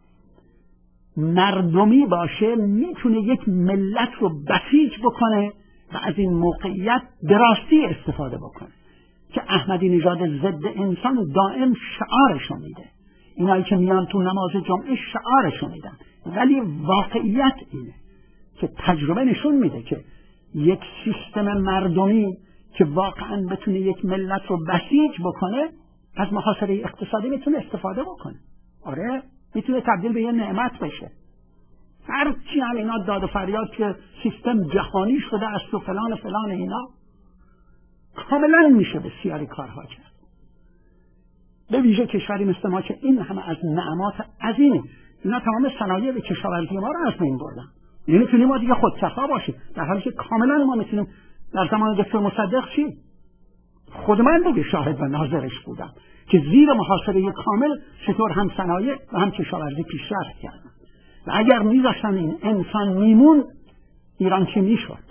مردمی باشه، میتونه یک ملت رو بسیج بکنه و از این موقعیت به راستی استفاده بکنه. که احمدی نژاد ضد انسان دائم شعارشو میده، اینایی که میان تو نماز جمعه شعارشو میدن، ولی واقعیت اینه که تجربه نشون میده که یک سیستم مردمی که واقعا بتونه یک ملت رو بسیج بکنه از محاصره اقتصادی میتونه استفاده بکنه. آره میتونه تبدیل به یه نعمت بشه. هر چی هم اینا داد و فریاد که سیستم جهانی شده است و فلان فلان، اینا کاملا میشه بسیاری کارها کرد. به ویژه کشوری مثل ما که این همه از نعمات عظیم، اینا تمام صنایع به کشاورزی ما رو از بین بردن. نمیتونیم ما دیگه خودکفا باشیم، در حالی که کاملا ما میتونیم. در زمان دکتر مصدق چی؟ خود من دیگه شاهد و ناظرش بودم که زیر محاصره کامل چطور هم صنایع و هم کشاورزی پیشرفت کردن و اگر میذاشتن این انسان میمون، ایران چی میشد؟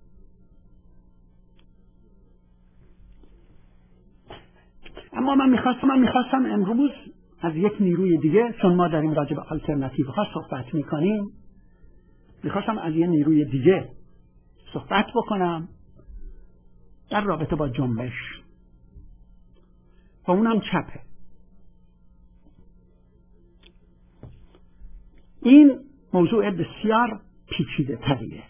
اما من میخواستم امروز از یک نیروی دیگه، چون ما داریم راجع به آلترناتیو ها صحبت میکنیم، میخواستم از یه نیروی دیگه صحبت بکنم در رابطه با جنبش و اونم چپه. این موضوع بسیار پیچیده تریه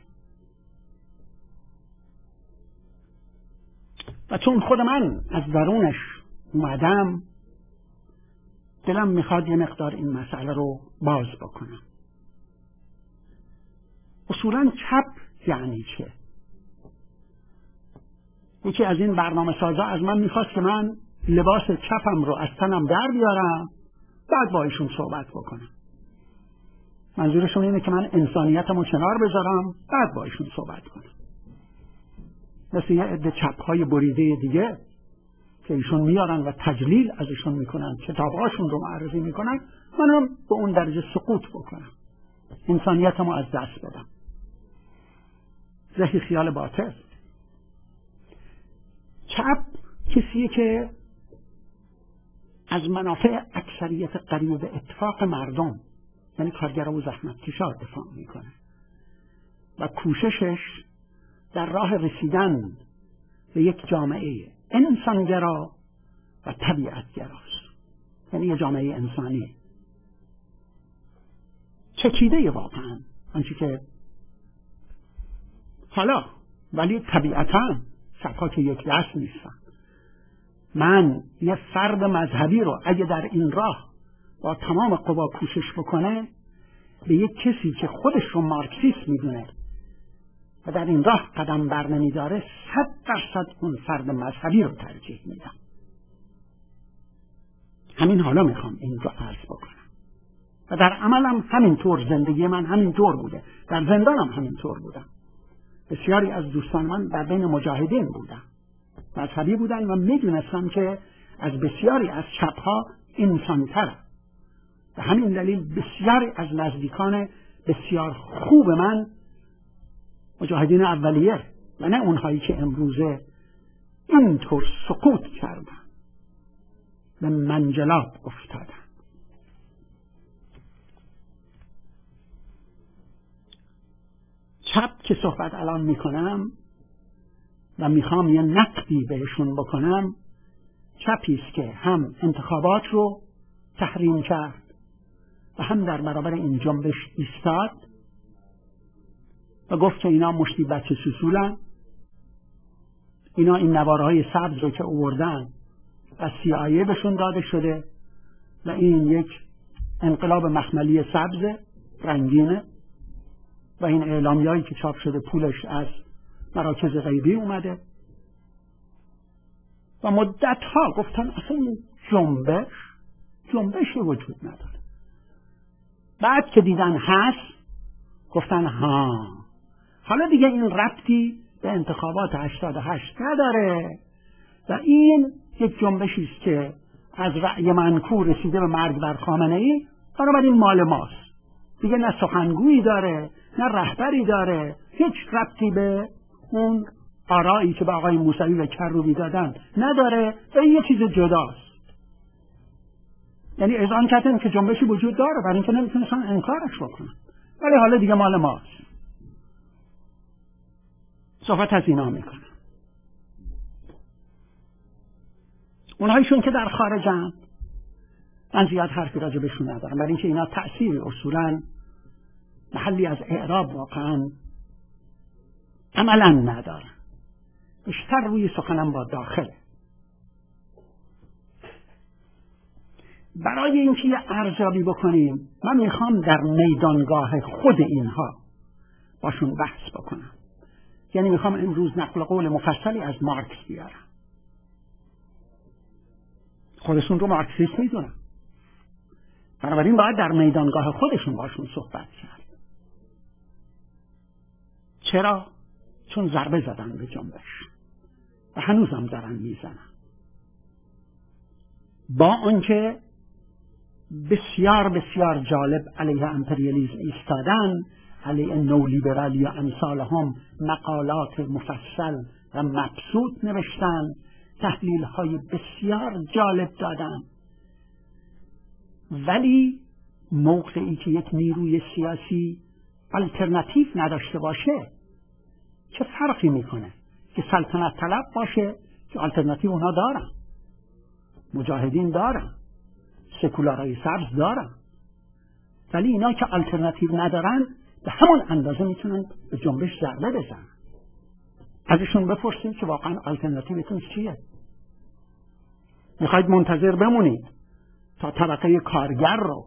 و چون خود من از درونش اومدم، دلم میخواد یه مقدار این مسئله رو باز بکنم. اصولاً چپ یعنی چه؟ یکی از این برنامه سازا از من میخواست که من لباس چپم رو از تنم در بیارم، بعد با ایشون صحبت بکنم. منظورشون اینه که من انسانیتم رو کنار بذارم، بعد با ایشون صحبت کنم. مثل یه عده چپهای بریده دیگه که ایشون میارن و تجلیل ازشون میکنن، کتابهاشون رو معرفی میکنن، منم به اون درجه سقوط بکنم، انسانیتم رو از دست بدم. زهی خیال باطل. چپ کسیه که از منافع اکثریت قریب به اتفاق مردم، یعنی کارگرها و زحمتکشا دفاع میکنه و کوششش در راه رسیدن به یک جامعه انسانگرا و طبیعتگراست، یعنی یه جامعه انسانی چکیده واقعا آنچه که حالا، ولی طبیعتا چپ‌ها که یک دست نیستن. من یه فرد مذهبی رو اگه در این راه با تمام قوا کوشش بکنه، به یک کسی که خودش رو مارکسیست میدونه و در این راه قدم بر نمیداره، 100% اون فرد مذهبی رو ترجیح میدم. همین حالا میخوام این رو عرض بکنم و در عملم همینطور، زندگی من همینطور بوده، در زندانم همینطور بودم. بسیاری از دوستان من در بین مجاهدین بودن، مذهبی بودن و میدونستم که از بسیاری از چپها انسان‌تر. به همین دلیل بسیاری از نزدیکان بسیار خوب من مجاهدین اولیه و نه اونهایی که امروزه اینطور سقوط کردن، به منجلاب افتادن. چپ که صحبت الان میکنم و میخوام یه نقدی بهشون بکنم، چپیست که هم انتخابات رو تحریم کرد و هم در برابر این جنبش ایستاد و گفت که اینا مشتی بچه سوسولن، اینا این نوارهای سبز رو که آوردن و CIA بهشون داده شده و این یک انقلاب مخملی سبز رنگینه و این اعلامیه‌ای که چاپ شده پولش از مراکز غیبی اومده و مدت‌ها گفتن اصلا این جنبشی وجود نداره. بعد که دیدن هست گفتن ها، حالا دیگه این ربطی به انتخابات 88 نداره و این یک جنبشی است که از رأی منکور رسیده به مرگ بر خامنه‌ای، بنابراین مال ماست دیگه، نه سخنگویی داره نه رهبری داره، هیچ ربطی به اون آرایی که به آقای موسوی و کروبی دادن نداره و یه چیز جداست. یعنی اذعان کردن که جنبشی وجود داره، برای اینکه نمیتونستن انکارش بکنن، ولی حالا دیگه مال ماست. صحبت از اینا میکنم. اونهایشون که در خارجن من زیاد حرفی راجع بهشون ندارم، برای اینکه اینا تأثیری اصولاً محلی از اعراب واقعاً عملاً ندارن، بیشتر روی سخنم با داخله. برای اینکه یه ارزیابی بکنیم من میخوام در میدانگاه خود اینها باشون بحث بکنم. یعنی میخوام امروز نقل قول مفصلی از مارکس بیارم. خودشون رو مارکسیست میدونم، بنابراین باید در میدانگاه خودشون باشون صحبت کرد. چرا؟ چون ضربه زدن به جنبش و هنوزم دارن میزنن، با آنکه بسیار بسیار جالب علیه امپریالیسم ایستادن، علیه نولیبرالی و امثال هم مقالات مفصل و مبسوط نوشتن، تحلیل های بسیار جالب دادن، ولی موقعی که یک نیروی سیاسی الترناتیو نداشته باشه چه فرقی میکنه؟ که سلطنت طلب باشه که الترناتیو اونا دارن، مجاهدین دارن، سکولارای سبز دارن، ولی اینا که الترناتیو ندارن به همون اندازه میتونن به جنبش ضربه بزنن. ازشون بپرسید که واقعا الترناتیوتون چیه؟ میخواید منتظر بمونید تا طبقه کارگر رو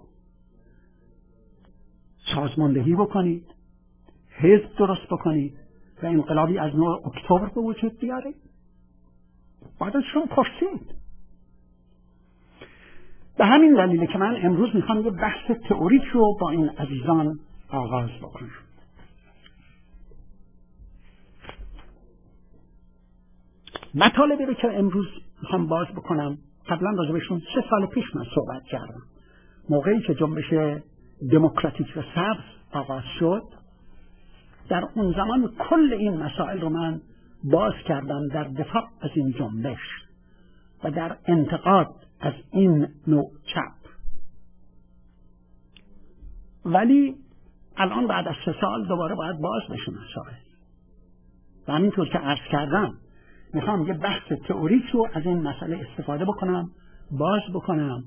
سازماندهی بکنید، حزب درست بکنید و انقلابی از نوع اکتبر به وجود بیارید؟ باید ازشون پرسید. به همین دلیله که من امروز میخوام یه بحث تئوریک رو با این عزیزان آغاز بکنم. مطالبی رو که امروز میخوام باز بکنم قبلا راجبشون 3 سال پیش من صحبت کردم. موقعی که جنبش دموکراتیک و سبز آغاز شد، در اون زمان کل این مسائل رو من باز کردم در دفاع از این جنبش و در انتقاد از این نوع چپ. ولی الان بعد از 3 سال دوباره باید باز بشه مسائل و همینطور که عرض کردم میخوام یه بحث تئوریک رو از این مسئله استفاده بکنم، باز بکنم.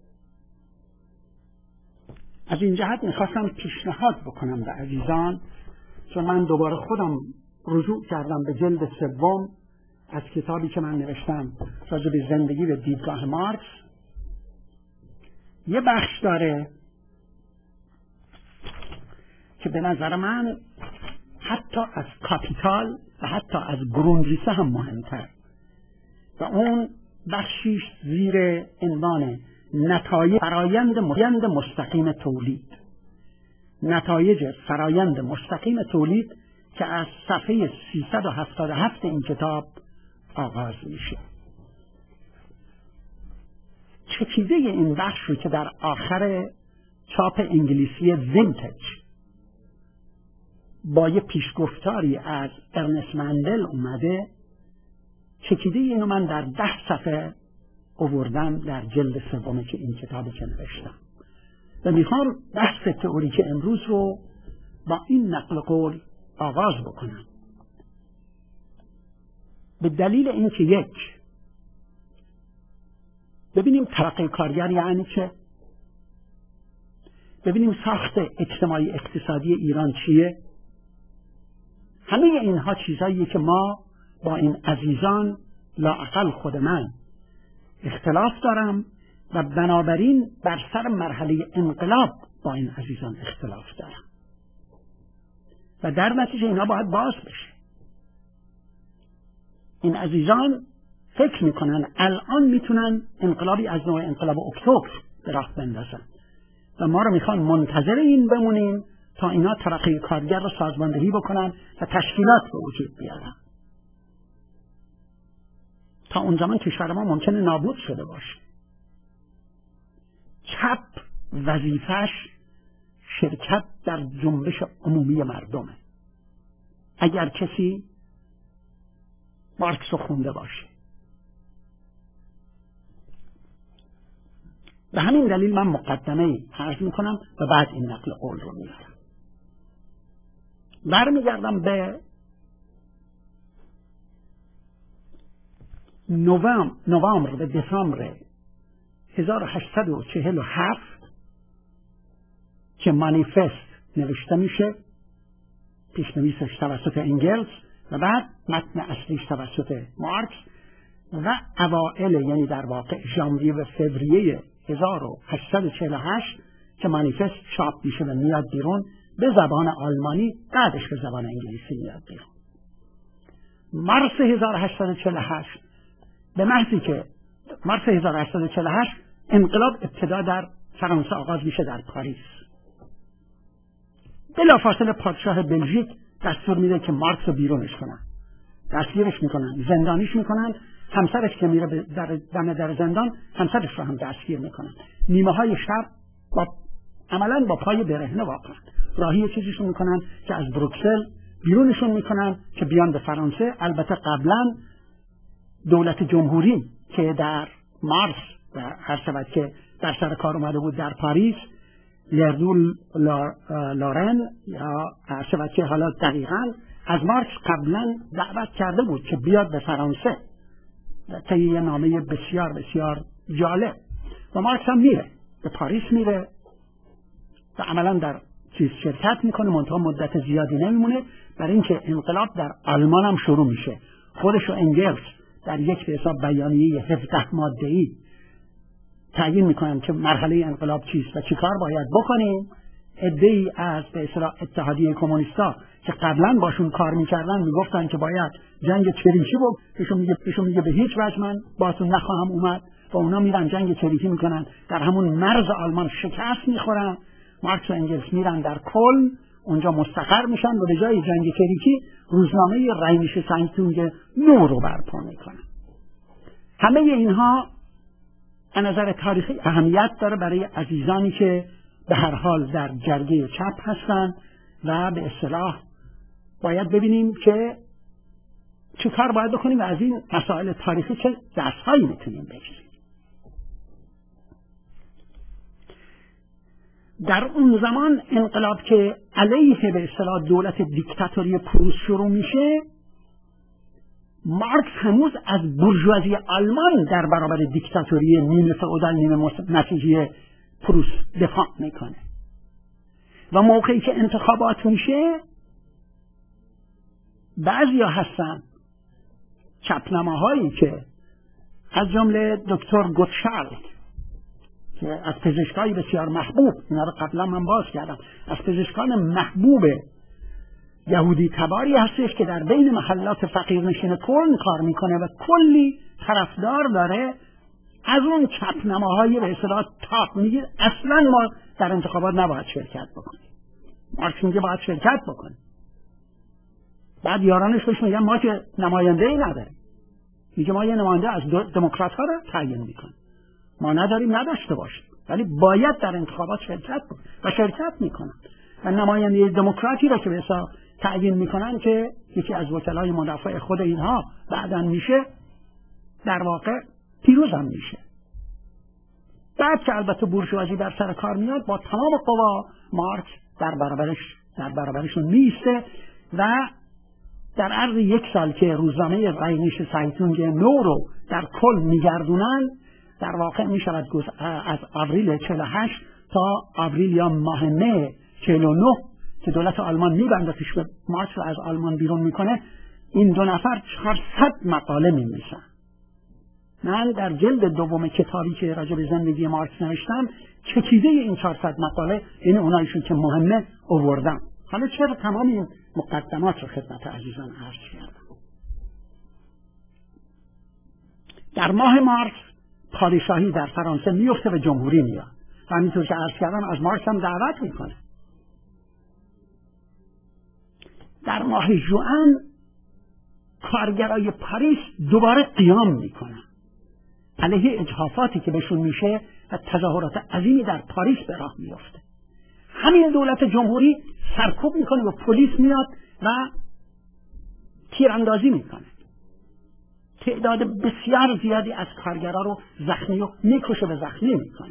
از این جهت میخواستم پیشنهاد بکنم به عزیزان، چون من دوباره خودم رجوع کردم به جلد 3 از کتابی که من نوشتم راجع به زندگی و دیدگاه مارکس. یه بخش داره که به نظر من حتی از کاپیتال و حتی از گرونریسه هم مهمتر، و اون بخشیش زیر عنوان نتایج فرایند مستقیم تولید. نتایج فرایند مستقیم تولید که از صفحه 377 این کتاب آغاز میشه. چکیده این بخش رو که در آخر چاپ انگلیسی وینتج با یه پیشگفتاری از ارنست مندل اومده، چکیده اینو من در 10 صفحه آوردم در جلد 3 که این کتابی که نوشتم و میخوام بحث تئوریک امروز رو با این نقل قول آغاز بکنم. به دلیل اینکه یک، ببینیم طبقه کارگر یعنی چه، ببینیم ساخت اجتماعی اقتصادی ایران چیه. همه اینها چیزاییه که ما با این عزیزان، لااقل خود من، اختلاف دارم و بنابراین بر سر مرحله انقلاب با این عزیزان اختلاف دارم و در نتیجه اینا باید باز بشه. این عزیزان فکر میکنن الان میتونن انقلابی از نوع انقلاب اکتبر به راه بندازن و ما رو میخوان منتظر این بمونیم تا اینا طبقه کارگر رو سازماندهی بکنن و تشکیلات به وجود بیارن. تا اون زمان کشور ما ممکنه نابود شده باشه. چپ وظیفش شرکت در جنبش عمومی مردمه. اگر کسی مارکس رو خونده باشه. به همین دلیل من مقدمه عرض میکنم و بعد این نقل قول رو میارم. برمیگردم به نوامبر به دسامبر 1847 که مانیفست نوشته میشه، پیشنویسش توسط انگلز و بعد متن اصلیش توسط مارکس، و اوائل یعنی در واقع ژانویه و فوریه 1848 که مانیفست چاپ میشه و میاد بیرون به زبان آلمانی، بعدش به زبان انگلیسی میاد بیرون. مارس 1848 به محضی که مارس 1848 انقلاب ابتدا در فرانسه آغاز میشه در پاریس. بلافاصله پادشاه بلژیک دستور میده که مارکس رو بیرونش کنن، دستگیرش میکنن، زندانیش میکنن. همسرش که میره در زندان، همسرش رو هم دستگیر میکنن. نیمه های شب عملا با پای برهنه واقعا راهی چیزیشون میکنن که از بروکسل بیرونشون میکنن که بیان به فرانسه. البته قبلا دولت جمهوری که در مارس و هر شود که در سر کار اومده بود در پاریس، لردول لارن یا هر شود که حالا دقیقا از مارکس قبلا دعوت کرده بود که بیاد به فرانسه، طی یه نامه بسیار بسیار جالب. و مارکس هم میره به پاریس، میره و عملا در چیز شرکت میکنه، منتها مدت زیادی نمیمونه، برای اینکه انقلاب در آلمان هم شروع میشه. خودشو انگلز در یک به حساب بیانیه 17 ماده‌ای تعیین میکنن که مرحله انقلاب چیست و چیکار باید بکنیم. عده‌ای از به اصطلاح اتحادیه کمونیستا که قبلا باشون کار میکردن میگفتن که باید جنگ چریکی بود، ایشون میگه به هیچ وجه من باتون نخواهم اومد، و اونا میرن جنگ چریکی میکنن، در همون مرز آلمان شکست میخورن. مارکس و انگلز میرن در کلن، اونجا مستقر میشن و به جای جنگ چریکی روزنامه راینیشه سایتونگ نو رو برپا میکنن. همه اینها از نظر تاریخی اهمیت داره برای عزیزانی که به هر حال در جرگه چپ هستن و به اصطلاح باید ببینیم که چه کار باید بکنیم و از این مسائل تاریخی چه درس‌هایی میتونیم بگیریم. در اون زمان انقلاب که علیه به اصطلاح دولت دیکتاتوری پروس شروع میشه، مارکس هنوز از بورژوازی آلمان در برابر دیکتاتوری نیمه فئودال نیمه مسیحی پروس دفاع میکنه. و موقعی که انتخابات میشه، بعضیا هستن چپنماهایی که از جمله دکتر گوتشالک که از پزشکای بسیار محبوب، اینا رو قبلا من باز کردم، از پزشکان محبوب یهودی تباری هستش که در بین محلات فقیرنشین کلن کار میکنه و کلی طرفدار داره. از اون چپنماهای به اصطلاح تاپ میگیر اصلا ما در انتخابات نباید شرکت بکنیم. مارکس میگه باید شرکت بکنیم. بعد یارانش بهش میگن ما که نماینده‌ای نداریم. میگه ما یه نماینده از دموکرات ها رو تعیین میکنیم. ما نداریم، نداشته باشیم، ولی باید در انتخابات شرکت بکنیم و شرکت میکنن. و نماینده دموکراتی را که به حساب تعیین میکنن که یکی از وکلای مدافع خود اینها بعداً میشه، در واقع پیروز هم میشه. بعد که البته بورژوازی در سر کار میاد، با تمام قوا مارکس در برابرشون میسته و در عرض یک سال که روزنامه راینیشه سایتونگ نو رو در کل میگردونن، در واقع میشود از آوریل 48 تا آوریل یا ماه مه 49 که دولت آلمان میبندتش به مارکس رو از آلمان بیرون میکنه، این دو نفر 400 مقاله می‌نویسن. من در جلد دوم کتابی که راجع به زندگی مارکس نوشتم، چکیده این 400 مقاله، یعنی اونایشون که مهمه آوردم. حالا چرا تمام این مقدمات رو خدمت عزیزان عرض کردم؟ در ماه مارس پادشاهی در فرانسه میفته و جمهوری میاد. همینطور که عرض کردم از مارکس هم دعوت میکنه. در ماه ژوئن کارگرای پاریس دوباره قیام میکنن علیه اجحافاتی که بهشون میشه و تظاهرات عظیمی در پاریس به راه میفته. همین دولت جمهوری سرکوب میکنه و پلیس میاد و تیراندازی میکنه. تعداد بسیار زیادی از کارگرا رو زخمی و میکشه و زخمی میکنه.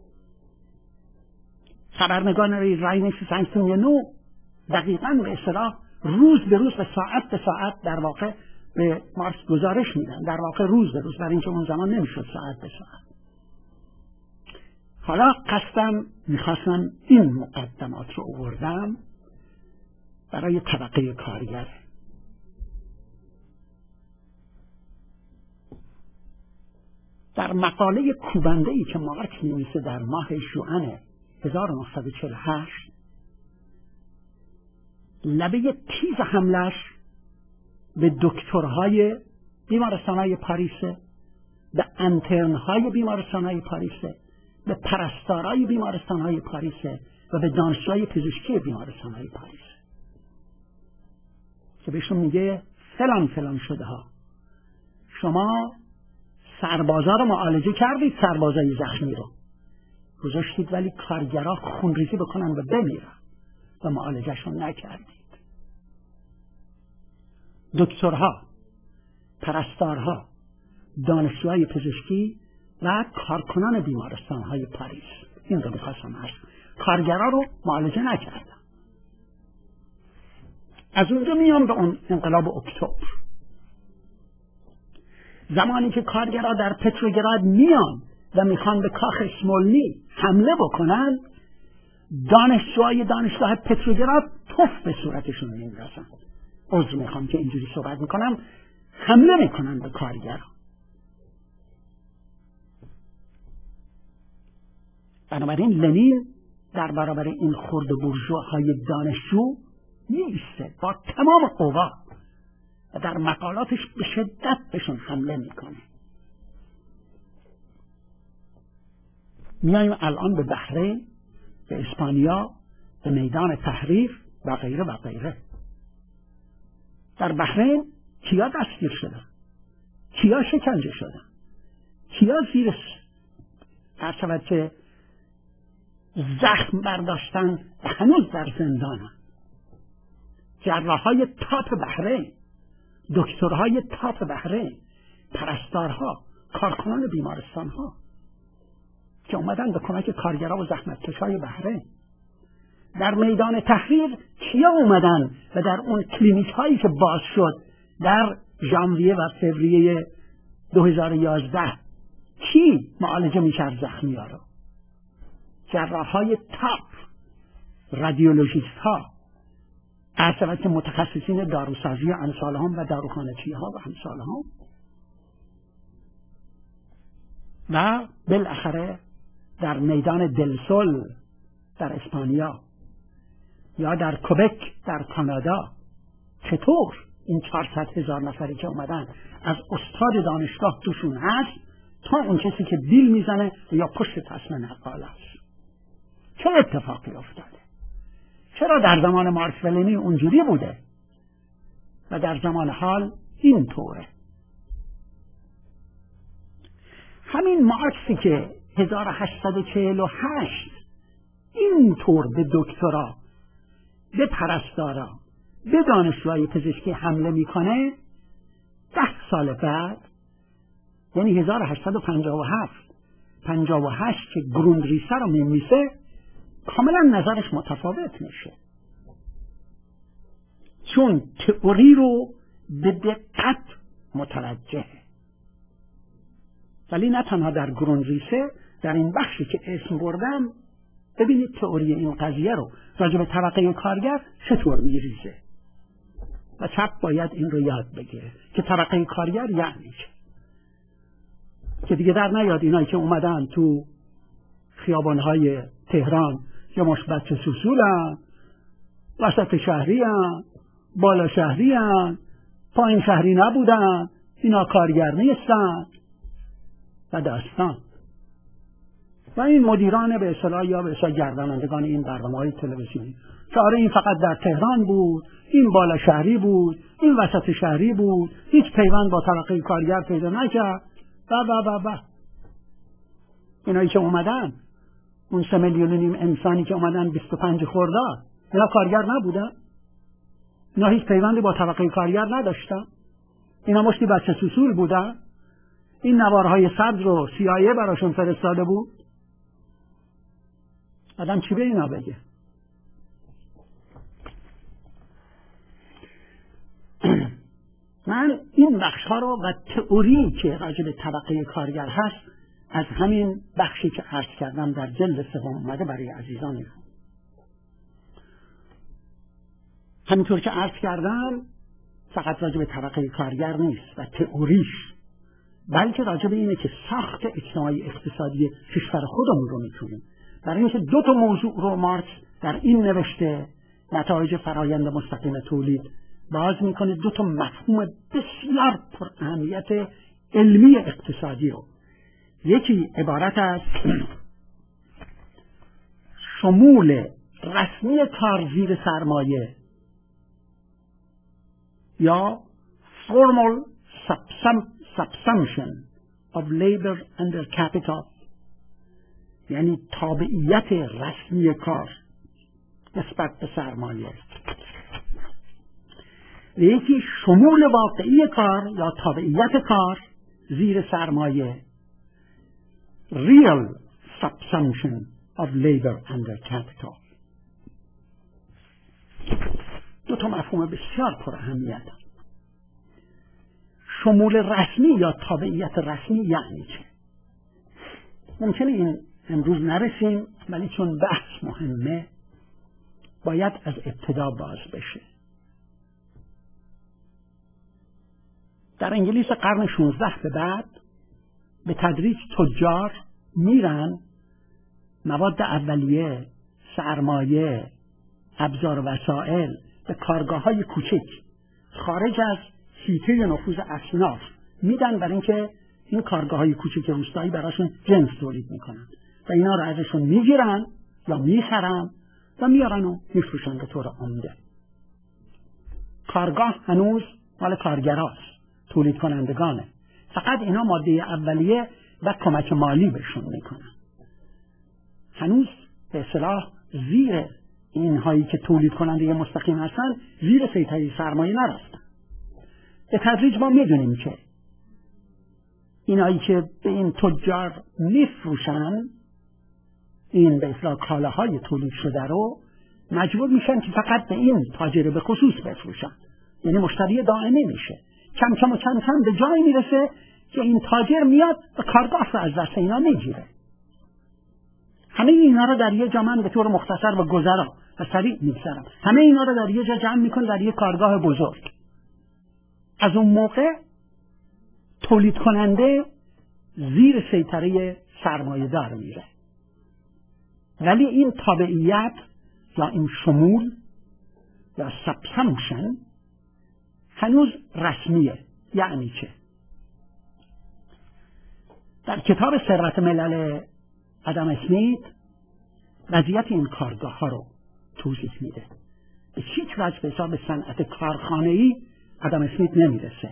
خبرنگار راینیش سایتونگ نو دقیقاً به اصطلاح روز به روز و ساعت به ساعت در واقع به مارکس گزارش میدن، در واقع روز به روز، برای اینکه اون زمان نمیشد ساعت به ساعت. حالا میخواستم این مقدمات رو آوردم برای طبقه کارگر. در مقاله کوبنده‌ای که مارکس می‌نویسه در ماه ژوئن 1948، لبه تیز حملش به دکترهای بیمارستان‌های پاریس، به انترن‌های بیمارستان‌های پاریس، به پرستارای بیمارستان‌های پاریس و به دانشجوهای پزشکی بیمارستان‌های پاریس، که بهشون میگه فلان شده ها، شما سربازا رو معالجه کردید، سربازای زخمی رو گذاشتید ولی کارگرها خونریزی بکنن و بمیرن و معالجهشون نکردید. دکترها، پرستارها، دانشجوهای پزشکی و کارکنان بیمارستان‌های پاریس، این رو بخواستم هست، کارگرها رو معالجه نکردن. از اونجا میام به اون انقلاب اکتبر. زمانی که کارگرها در پتروگراد میان و میخوان به کاخ اسمولنی حمله بکنن، دانشجوهای دانشگاه پتروگراد توف به صورتشون میندازن. عذر میخوام که اینجوری صحبت میکنم، حمله میکنن به کارگرها. بنابراین لنین در برابر این خرد بورژواهای دانشجو میسته با تمام قوا و در مقالاتش به شدت بهشون حمله میکنه. میایم الان به بحرین، به اسپانیا، به میدان تحریر و غیره و غیره. در بحرین کیا دستگیر شدن؟ کیا شکنجه شدن؟ کیا زیر شود که زخم برداشتن و هنوز در زندانن؟ جراحای تاپ بحرین، دکترهای تاپ بحرین، پرستارها، کارکنان بیمارستانها که اومدن به کمک کارگرها و زحمتکشای بحرین. در میدان تحریر کیا اومدن و در اون کلینیک هایی که باز شد در ژانویه و فوریه 2011 کی معالجه میکرد زخمی ها رو؟ جراحهای تاپ، رادیولوژیست ها، اصلا متخصصین داروسازی و امثال هم و داروخانچی ها و امثال هم. و بالاخره در میدان دلسول در اسپانیا یا در کوبک در کانادا چطور این 400,000 نفری که اومدن از استاد دانشگاه توشون هست تا اون کسی که بیل میزنه یا پشت تصمه نقال است. چه اتفاقی افتاده؟ چرا در زمان مارکس و لنین اونجوری بوده و در زمان حال این طوره؟ همین مارکسی که 1848 این طور به دکترا، به پرستارا، به دانشجوهای پزشکی حمله میکنه، 10 سال بعد یعنی 1857 که گروندریسه رو میمیسه، کاملا نظرش متفاوت میشه، چون تئوری رو به دقت متوجهه. ولی نه تنها در گروندریسه، در این بخشی که اسم بردم ببینید تئوری این قضیه رو راجع به طبقه کارگر چطور میریزه و چپ باید این رو یاد بگیره که طبقه کارگر یعنی چه، که دیگه در نیاد اینایی که اومدن تو خیابانهای تهران یا مش بچه سوسولن، وسط شهریان، بالا شهریان، پایین شهری نبودن، اینا کارگر نیستن و داستان. و این مدیران به اصطلاح یا به اصطلاح گردانندگان این برنامه‌های تلویزیونی که آره این فقط در تهران بود، این بالا شهری بود، این وسط شهری بود، هیچ پیوند با طبقه کارگر پیدا نکرد و اینایی که اومدن، اون 3.5 میلیون انسانی که اومدن 25 خرداد، اینا کارگر نبودن؟ اینا هیچ پیوندی با طبقه کارگر نداشتن؟ اینا مشتی بچه سوسول بودن؟ این نوارهای سبز رو CIA براشون فرستاده بود؟ آدم چی به اینا بگه؟ من این بخش ها رو و تئوری که راجع به طبقه کارگر هست از همین بخشی که عرض کردم در جلد سوم اومده برای عزیزان میخونم. همینطور که عرض کردم فقط راجع به طبقه کارگر نیست و تئوریش، بلکه راجع به اینه که ساخت اجتماعی اقتصادی کشور خودمون رو میتونیم. برای اینکه دو تا موضوع رو مارکس در این نوشته نتایج فرایند مستقیم تولید باز میکنه، دو تا مفهوم بسیار پر اهمیت علمی اقتصادی رو. یکی عبارت از شمول رسمی کار زیر سرمایه یا formal subsumption of labor under capital، یعنی تابعیت رسمی کار نسبت به سرمایه. یکی شمول واقعی کار یا تابعیت کار زیر سرمایه real subsumption of labor under capital. دو تا مفهوم بسیار پر اهمیت. شمول رسمی یا تابعیت رسمی یعنی چه؟ ممکنه این امروز نرسیم، ولی چون بحث مهمه باید از ابتدا باز بشه. در انگلیس قرن 16 به بعد به تدریج تجار میرن مواد اولیه، سرمایه، ابزار و وسایل به کارگاه‌های کوچک خارج از حیطه نفوذ اصناف میدن، برای اینکه این کارگاه‌های کوچک روستایی براشون جنس تولید میکنن و اینا رو ازشون میگیرن یا میخرن و میارن و میفروشن به طور عمده. کارگاه هنوز مال کارگراست، تولید کنندگانه، فقط اینا ماده اولیه و کمک مالی بهشون میکنن. هنوز به اصطلاح زیر اینهایی که تولید کننده مستقیم هستن زیر سیطره سرمایه نرفتن. به تدریج ما میدونیم که اینایی که به این تجار میفروشن این به اصطلاح کالاهای تولید شده رو مجبور میشن که فقط به این تاجر به خصوص بفروشن، یعنی مشتری دائمی میشه. کم کم و کم کم به جایی میرسه که این تاجر میاد و کارگاه رو از دست اینا میگیره. همه اینا رو در یه جا من به طور مختصر و گذرا و سریع میگذرم. همه اینا رو در یه جا جمع میکنه در یه کارگاه بزرگ. از اون موقع تولید کننده زیر سیطره سرمایه دار میره، ولی این تابعیت یا این شمول یا سبسامشن هنوز رسمیه. یعنی چه؟ در کتاب ثروت ملل آدم اسمیت وضعیت این کارگاه ها رو توضیح میده. به هیچ وجه به حساب صنعت کارخانه‌ای آدم اسمیت نمیرسه.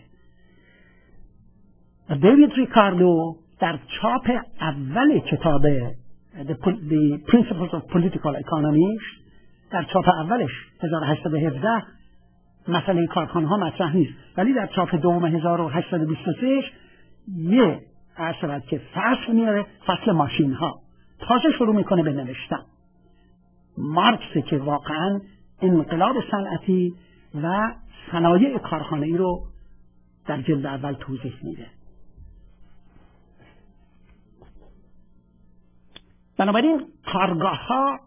دیوید ریکاردو در چاپ اول کتاب The Principles of Political Economy در چاپ اولش 1817 مسئله کارخانه ها مطرح نیست، ولی در چاپ دوم 1823 یه عرض که فصل میاره، فصل ماشین ها، تازه شروع میکنه به نوشتن. مارکس که واقعا انقلاب صنعتی و صنایع کارخانه‌ای رو در جلد اول توضیح میده. بنابراین کارگاه ها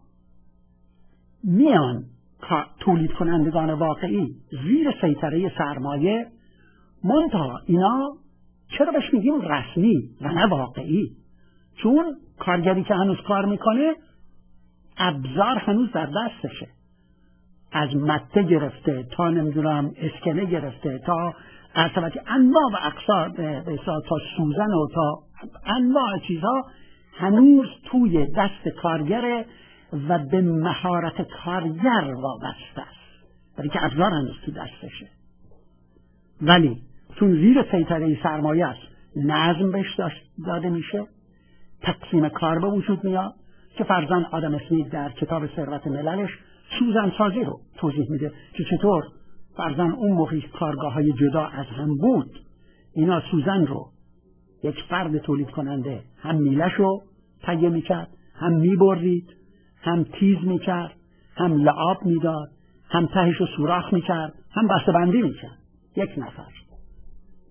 میان تولید کنندگان واقعی زیر سیطره سرمایه، منتها اینا چرا بهش میگیم رسمی و نه واقعی؟ چون کارگری که هنوز کار میکنه ابزار هنوز در دستشه، از مته گرفته تا نمیدونم اسکنه گرفته تا ارتباطی انواع و اقسام تا سوزن و تا انواع چیزها هنوز توی دست کارگره و به مهارت کارگر وابسته است، برای که ابزار هنوز تو دستشه. ولی چون زیر سیطره سرمایه است نظم بهش داده میشه، تقسیم کار به وجود میاد که فرزند آدم اسمیت در کتاب ثروت مللش سوزن سازی رو توضیح میده که چطور فرزند اون موقعی کارگاه های جدا از هم بود اینا سوزن رو یک فرد تولید کننده هم میلش رو تهیه میکرد، هم میبرید، هم تیز میکرد، هم لعاب میداد، هم تهش رو سوراخ میکرد، هم بسته‌بندی میکرد. یک نفر.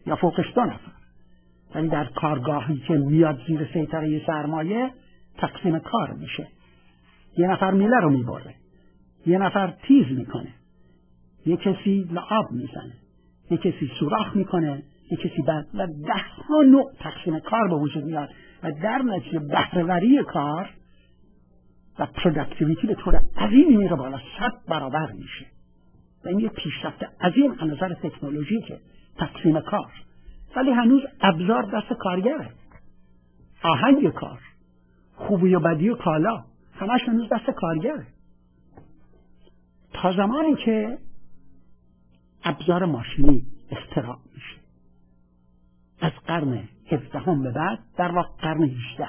یا فوقش 2 نفر. یعنی در کارگاهی که میاد زیر سیطره سرمایه تقسیم کار میشه. 1 نفر میله رو میبره، 1 نفر تیز میکنه، 1 کسی لعاب میزنه، 1 کسی سوراخ میکنه، 1 کسی و 10 نوع تقسیم کار به وجود میاد و در نتیجه بهره‌وری کار و پروداکتیویتی به طور عظیمی میره بالا، 100 برابر میشه. و این یه پیشرفت عظیم از نظر تکنولوژیکه، تقسیم کار. ولی هنوز ابزار دست کارگره. آهنگ کار، خوبی و بدی و کالا، همش هنوز دست کارگره. تا زمانی که ابزار ماشینی اختراع میشه از قرن 17 به بعد، در واقع قرن 18.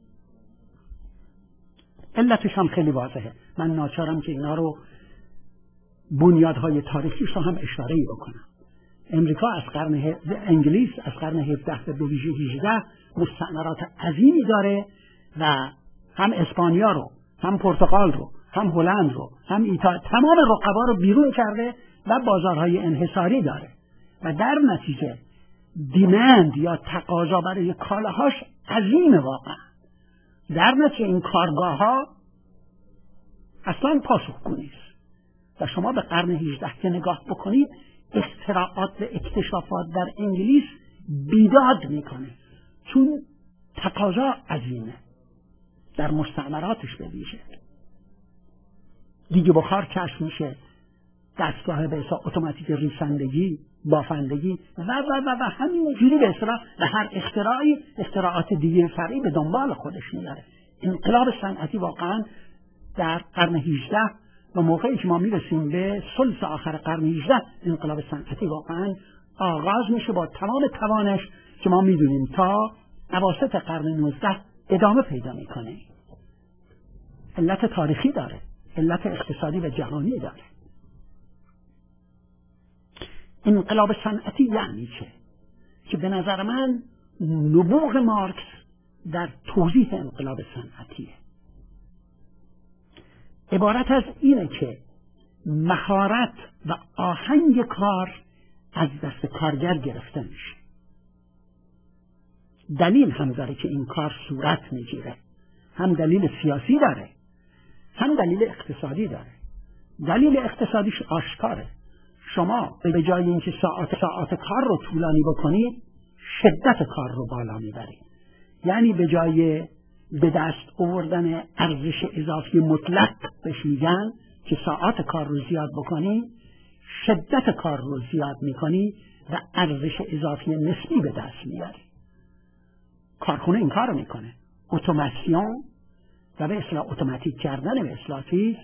علتش هم خیلی واضحه. من ناچارم که اینا رو بنیادهای تاریخیش رو هم اشاره‌ای بکنم. امریکا از قرن انگلیس از قرن 17 به ویژه 18 مستعمرات عظیمی داره و هم اسپانیا رو، هم پرتغال رو، هم هلند رو، هم ایتالیا، تمام رقبا رو بیرون کرده و بازارهای انحصاری داره و در نتیجه دیمند یا تقاضا برای کالاهاش عظیمه واقعا. در نتیجه این کارگاه‌ها اصلا پاسخگو نیست و شما به قرن 18 که نگاه بکنید اختراعات و اکتشافات در انگلیس بیداد میکنه، چون تقاضا عظیمه در مستعمراتش به ویژه. دیگه بخار کشف میشه، دستگاه به اصطلاح اتوماتیک ریسندگی، بافندگی و همینجوری به اصطلاح و هر اختراعی اختراعات دیگه فرعی به دنبال خودش میاره. انقلاب صنعتی واقعا در قرن 18 و موقعی که ما میرسیم به ثلث آخر قرن 18 انقلاب صنعتی واقعا آغاز میشه با تمام توانش که ما میدونیم تا اواسط قرن 19 ادامه پیدا میکنه. علت تاریخی داره، علت اقتصادی و جهانی داره. انقلاب صنعتی یعنی چه؟ که به نظر من نبوغ مارکس در توضیح انقلاب صنعتیه. عبارت از اینه که مهارت و آهنگ کار از دست کارگر گرفته میشه. دلیل هم داره که این کار صورت میگیره، هم دلیل سیاسی داره، هم دلیل اقتصادی داره. دلیل اقتصادیش آشکاره. شما به جای اینکه ساعت کار رو طولانی بکنید، شدت کار رو بالا میبرید. یعنی به جای به دست آوردن ارزش اضافی مطلق بهش میگن که ساعت کار رو زیاد بکنی، شدت کار رو زیاد میکنی و ارزش اضافی نسبی به دست میاری. کارخونه این کار رو میکنه. اتوماسیون و به اصطلاح اتوماتیک کردن به اصطلاح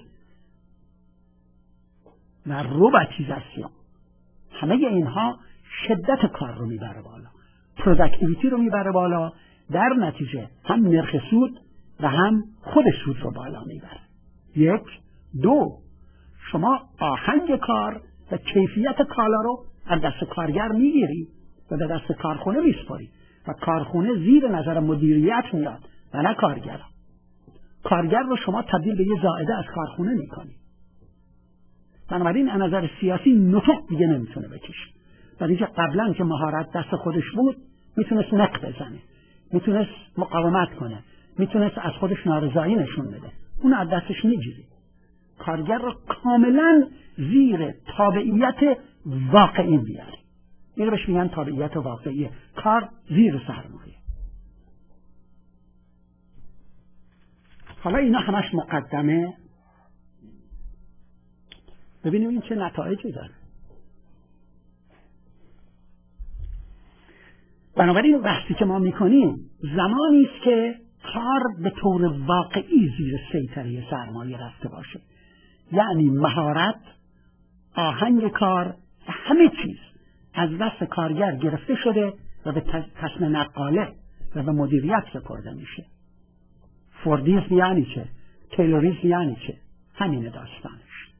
و روباتیزاسیون، همه اینها شدت کار رو میبره بالا، پروداکتیویتی رو میبره بالا، در نتیجه هم نرخ سود و هم خود سود رو بالا میبره. 1 2 شما آهنگ کار و کیفیت کالا رو از دست کارگر میگیری و به دست کارخونه میسپاری و کارخونه زیر نظر مدیریت میاد و نه کارگر. کارگر رو شما تبدیل به یه زائده از کارخونه میکنی. بنابراین از نظر سیاسی نطق دیگه نمیتونه بکشه. در اینجا قبلا که مهارت دست خودش بود میتونست نق بزنه، میتونست مقاومت کنه، میتونست از خودش نارضایی نشون بده، اون از دستش میگیری. کارگر رو کاملا زیر تابعیت واقعی بیاری. این رو بهش میگن تابعیت واقعی. کار زیر سرمایه. حالا اینا همش مقدمه. ببینیم این چه نتایجی داره. بنابراین بحثی که ما میکنیم زمانی است که کار به طور واقعی زیر سیطره سرمایه رفته باشه. یعنی مهارت، آهنگ کار و همه چیز از دست کارگر گرفته شده و به تصمیم نقاله و به مدیریت سپرده میشه. فوردیسم یعنی چه؟ تیلوریسم یعنی چه؟ همین داستانش.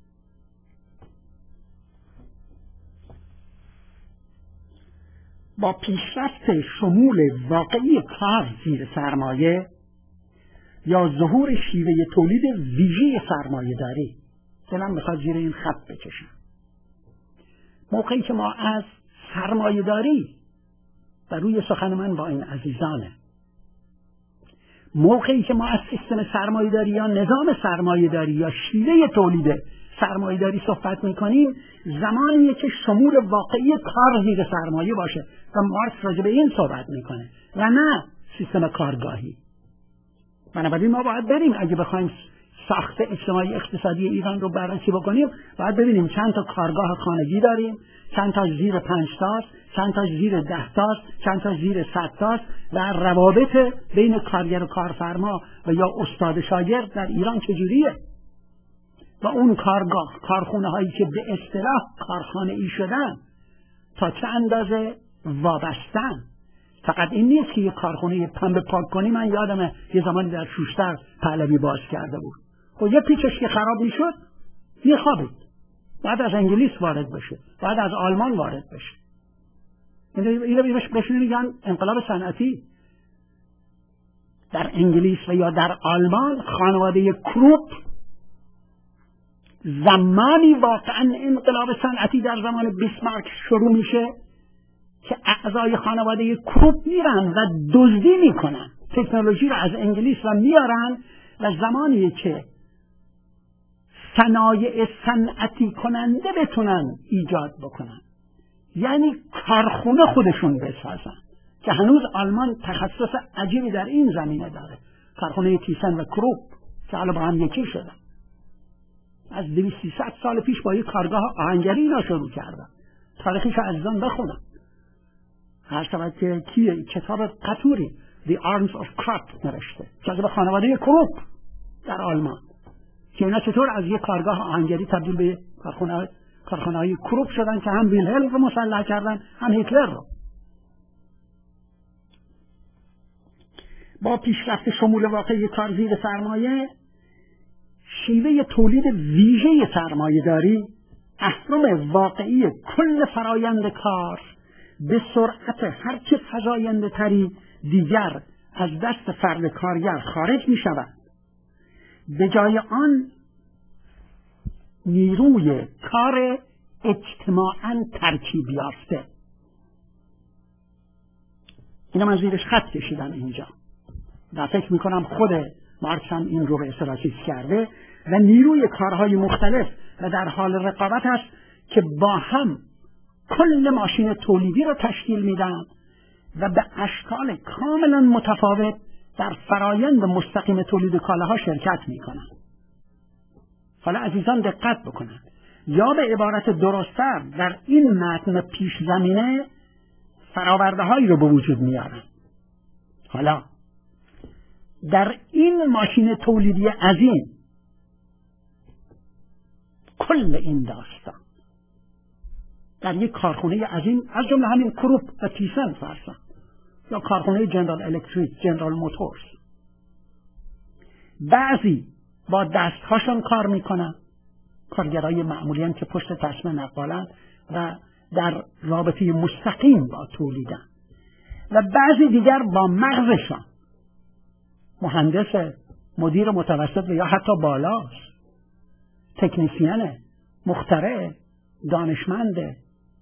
با پیشرفت شمول واقعی کار زیر سرمایه یا ظهور شیوه تولید ویژه سرمایه داری، دلم میخواد زیر این خط بکشم. موقعی که ما از سرمایه داری و روی سخن من با این عزیزانه. موقعی که ما از سیستم سرمایه‌داری یا نظام سرمایه‌داری یا شیوه تولید سرمایه‌داری صحبت می‌کنیم، زمانیه که شمول واقعی کار زیر سرمایه باشه و مارکس راجع به این صحبت می‌کنه و نه سیستم کارگاهی. بنابراین ما باید بریم اگه بخوایم ساخت اجتماعی اقتصادی ایران رو بررسی بکنیم، باید ببینیم چند تا کارگاه خانگی داریم، چند تا زیر 5 تاست، چند تا زیر 10 تاست، چند تا زیر 100 تاست و روابط بین کارگر و کارفرما و یا استاد شاگرد در ایران چجوریه و اون کارخونه هایی که به اصطلاح کارخانه ای شدن تا چه اندازه وابستن. فقط این نیست که یه کارخونه پنبه پاک کنی. من یادمه یه زمانی در شوشتر پهلوی باز کرده بود، خب یه پیچش که خراب میشد میخوابید، بعد از انگلیس وارد بشه، بعد از آلمان وارد بشه. اینو بهش میگن انقلاب صنعتی. در انگلیس و یا در آلمان خانواده کروپ زمانی واقعا انقلاب صنعتی در زمان بیسمارک شروع میشه که اعضای خانواده کروپ میرن و دزدی میکنن تکنولوژی رو از انگلیس و میارن و زمانی که صنایع صنعتی کننده بتونن ایجاد بکنن، یعنی کارخونه خودشون بسازن، که هنوز آلمان تخصص عجیبی در این زمینه داره، کارخونه تیسن و کروپ که حالا با هم یکی شدن. از 200-300 سال پیش با یک کارگاه آهنگری اینا شروع کردن. تاریخیش عزیزان بخونن. هر شود که کیه کتاب قطوری The Arms of Krupp نوشته که به خانواده کروپ در آلمان، که اینا چطور از یک کارگاه آهنگری تبدیل به کارخانه های کروپ شدن که هم ویلهلم رو مسلح کردن هم هیتلر رو. با پیشرفت شمول واقعی کار زیر سرمایه، شیوه تولید ویژه سرمایه داری اهرم واقعی کل فرایند کار به سرعت هرچه فزاینده تری دیگر از دست فرد کارگر خارج می شود. به جای آن نیروی کار اجتماعاً ترکیب یافته، اینا من زیرش خط کشیدم اینجا و فکر می کنم خود مارکس هم این رو به اصطلاح چیز کرده، و نیروی کارهای مختلف و در حال رقابت است که با هم کل ماشین تولیدی رو تشکیل میدن و به اشکال کاملا متفاوت در فرایند مستقیم تولید کالاها شرکت میکنن. حالا عزیزان دقت بکنن، یا به عبارت درست‌تر در این متن پیش زمینه فراورده هایی رو به وجود میارن. حالا در این ماشین تولیدی عظیم، کل این داستان در یک کارخانه عظیم از جمله همین کروپ و تیسن فرسان یا کارخانه جنرال الکتریک، جنرال موتورز، بعضی با دستهاشون کار میکنن، کارگرای معمولی که پشت چشم نقالن و در رابطه مستقیم با تولیدن، و بعضی دیگر با مغزشان، مهندس، مدیر متوسط و یا حتی بالاست، تکنیسیانه، مخترع، دانشمنده.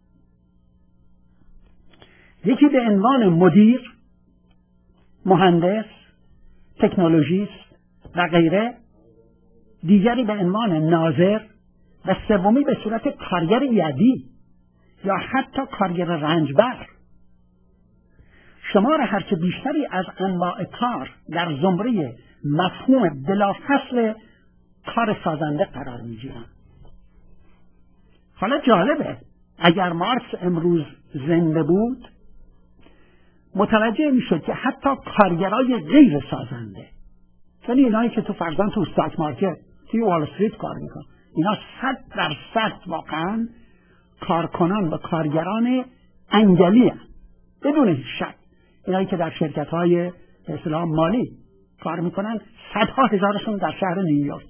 یکی به عنوان مدیر، مهندس، تکنولوژیست و غیره، دیگری به عنوان ناظر و سومی به صورت کارگر یدی یا حتی کارگر رنجبر. شمار هرچه بیشتری از انواع کار در زمره مفهوم بلافاصله کار سازنده قرار می‌گیرند. حالا جالبه، اگر مارکس امروز زنده بود متوجه میشد که حتی کارگرای غیر سازنده، یعنی اینایی که تو فرضاً تو استاک مارکت، توی وال استریت کار میکنن، اینا 100% واقعاً کارکنان و کارگران انگلی هستند بدون هیچ شک. اینایی که در شرکت‌های به اصطلاح مالی کار میکنن، صدها هزارشون در شهر نیویورک.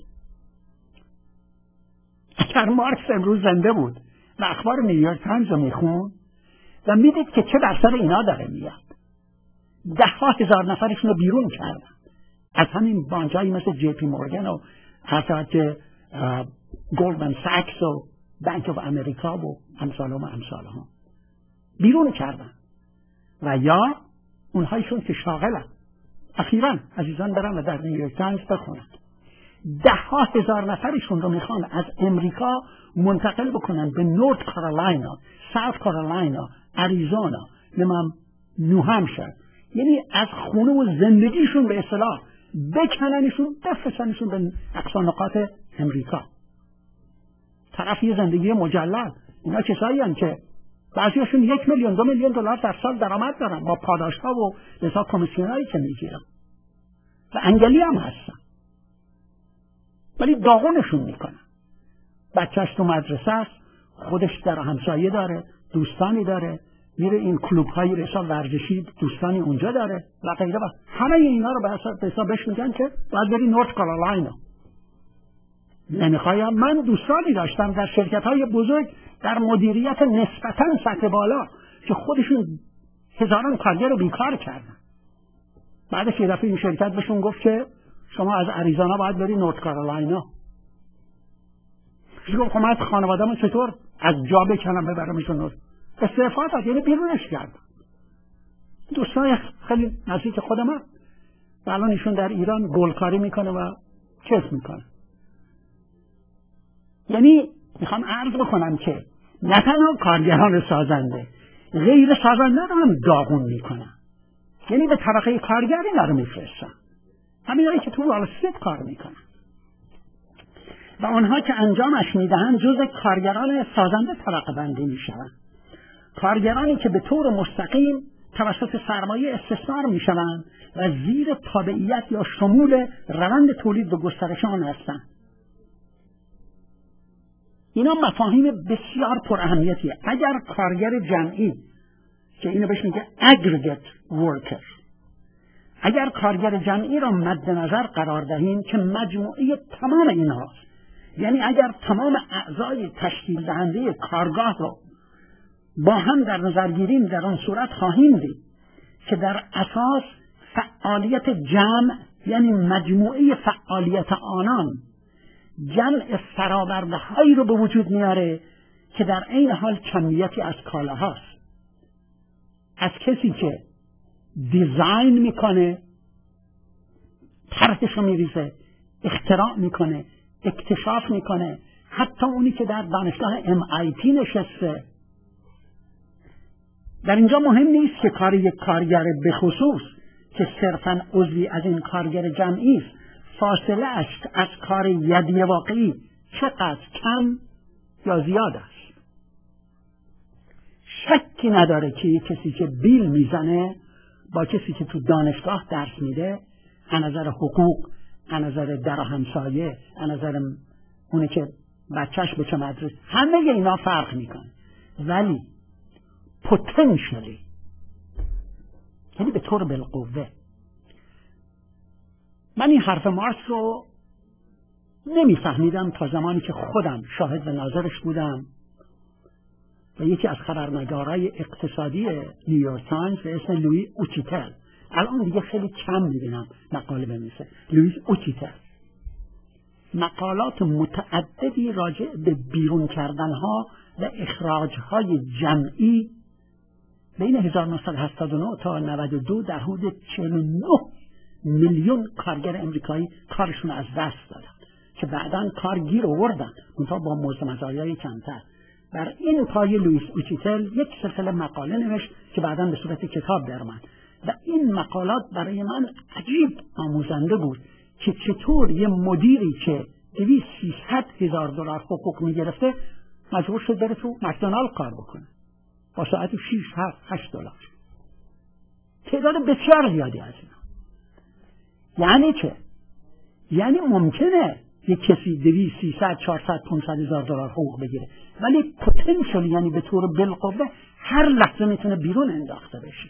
اگر مارکس امروز زنده بود و اخبار نیویورک تایمز رو میخون و میدید که چه بر سر اینا داره میاد، 10,000 نفرشون رو بیرون کردن از همین بانک‌هایی مثل جی پی مورگن و حتی گلدمن ساکس و بانک آف امریکا و امثال ها بیرون کردن و یا اونهایشون که شاغلن. اخیراً عزیزان برن و در نیویورک تایمز بخونن 10,000 نفرشون رو میخوان از امریکا منتقل بکنن به نورت کارولاینا، ساوت کارولاینا، اریزونا، نیو همشایر، یعنی از خونه و زندگیشون به اصطلاح بکننشون، بفرستنشون به اقصا نقاط امریکا. طرف یه زندگی مجلل. اینا کسایی هستند که بعضیاشون 1 میلیون 2 میلیون دلار در سال درآمد دارن با پاداش‌ها و لذا کمیسیونایی که میگیرن و انگلی هم هستن، ولی داغونشون میکنن. بچهش تو مدرسه است، خودش در همسایه داره، دوستانی داره، میره این کلوب های رسا ورزشی، دوستانی اونجا داره و غیره. و همه اینا رو به حسابش میگن که باید بری نورت کارولاینا. نمیخوایم. من دوستانی داشتم در شرکت های بزرگ در مدیریت نسبتاً سطح بالا که خودشون هزاران کارگر رو بیکار کردن. بعدش یه دفعه این شرکت بهشون گفت که شما از اریزونا باید بری نورت کارولاینا. گفت خب من خانواده‌مو چطور از جا بکنم ببرمشون نورت؟ استعفا داد، یعنی بیرونش کرد. دوستان خیلی نزدیک خود من و الان ایشون در ایران گلکاری میکنه و کیف میکنه. یعنی میخوام عرض بکنم که نه تنها کارگران سازنده، غیر سازنده رو هم داغون میکنن. یعنی به طبقه کارگر اینا رو میفرستن، همینایی که تو وال استریت کار میکنن و آنها که انجامش میدهند جز کارگران سازنده طبقه بندی میشوند. کارگرانی که به طور مستقیم توسط سرمایه استثمار میشوند و زیر تابعیت یا شمول روند تولید و گسترش آن هستند. اینا مفاهیم بسیار پر اهمیتیه. اگر کارگر جمعی که اینو بهش میگه aggregate worker، اگر کارگر جمعی را مد نظر قرار دهیم که مجموعه تمام اینهاست، یعنی اگر تمام اعضای تشکیل دهنده کارگاه رو با هم در نظر گیریم، در آن صورت خواهیم دید که در اساس فعالیت جمع، یعنی مجموعه فعالیت آنان، جمع فراورده هایی رو به وجود میاره که در عین حال کمیتی از کالاهاست. از کسی که دیزاین میکنه، طرحشو میریزه، اختراع میکنه، اکتشاف میکنه، حتی اونی که در دانشگاه MIT نشسته. در اینجا مهم نیست که کار یک کارگر به خصوص که صرفاً عضوی از این کارگر جمعی است فاصله است از کار یدی واقعی چقدر کم یا زیاد است. شکی نداره که کسی که بیل میزنه با کسی که تو دانشگاه درس میده، از نظر حقوق، از نظر در همسایه، از نظر اونه که بچهش به چه مدرسه، همه اینا فرق میکنه. ولی پتانسیلی، یعنی به طور بالقوه. من این حرف مارکس رو نمیفهمیدم تا زمانی که خودم شاهد و ناظرش بودم و یکی از خبرنگارای اقتصادی نیویورک تایمز به اسم لوئی اوچیتل، الان دیگه خیلی کم میبینم مقاله بنویسه، لوئی اوچیتل مقالات متعددی راجع به بیرون کردنها و اخراجهای جمعی بین 1979 تا 92 در حدود 49 میلیون کارگر امریکایی کارشون از دست دادن که بعداً کار گیر آوردن، منتها با مزد مزایای کمتر. بر این پایه لوئیس اوچیتل یک سلسله مقاله نوشت که بعداً به صورت کتاب درآمد و این مقالات برای من عجیب آموزنده بود که چطور یه مدیری که 200-300 هزار دلار حقوق میگرفته مجبور شد بره تو مکدونالد کار بکنه با ساعتی 6-8 دلار. تعداد بسیار زیادی از اینا. یعنی چه؟ یعنی ممکنه یک کسی 200-300-400-500 هزار دلار حقوق بگیره، ولی پتانسیل، یعنی به طور بالقوه هر لحظه میتونه بیرون انداخته بشه.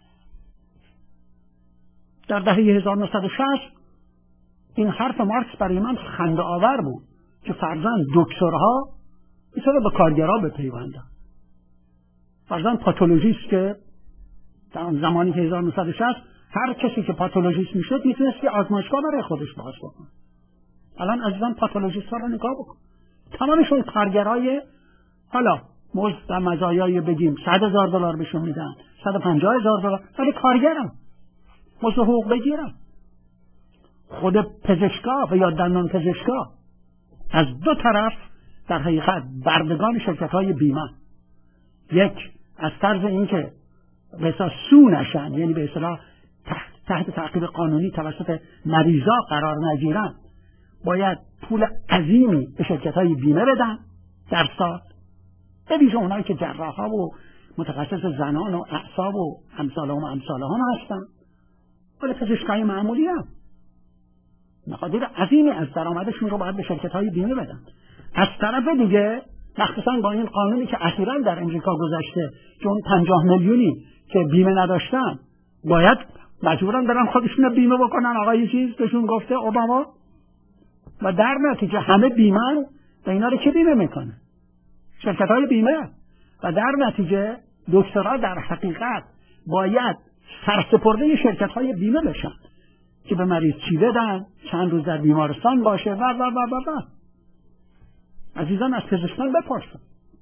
در دهه 1960 این حرف مارکس برای من خنده آور بود که فرضاً دکترها میتونه به کارگرها بپیوندن. فرضاً پاتولوژیست که در آن زمانی که 1960 هر کسی که پاتولوژیست میشد میتونست که آزمایشگاه برای خودش باز بکنه. الان عزیزان پاتولوژیست ها رو نگاه بکن، تمامشون کارگرای حالا مزد و مزایای بدیم $100,000 بهشون میدن، $150,000، ولی کارگرم مزد حقوق بگیرم. خود پزشکا و یا دندان پزشکا از دو طرف در حقیقت بردگان شرکت‌های بیمه، یک از طرز اینکه به اصطلاح سو نشن، یعنی به اصطلاح تحت تعقیب قانونی توسط مریضا قرار نگیرن، باید پول عظیمی به شرکت‌های بیمه بدن در سال، به ویژه اونایی که جراح‌ها و متخصص زنان و اعصاب و امثالهم هستن. ولی پزشکای معمولی هم مقادیر عظیمی از درآمدشون رو باید به شرکت‌های بیمه بدن. از طرف دیگه مخصوصا با این قانونی که اخیراً در امریکا گذشته که اون 50 میلیونی که بیمه نداشتن باید مجبورن برن خودشون رو بیمه بکنن، آقای چیز بهشون گفته اوباما، و در نتیجه همه بیمه و اینا رو که بیمه میکنه شرکت‌های بیمه، و در نتیجه دکترها در حقیقت باید سرسپرده شرکت‌های بیمه بشن که به مریض چی بدن، چند روز در بیمارستان باشه و و و و و. عزیزان از پزشکان بپرسن.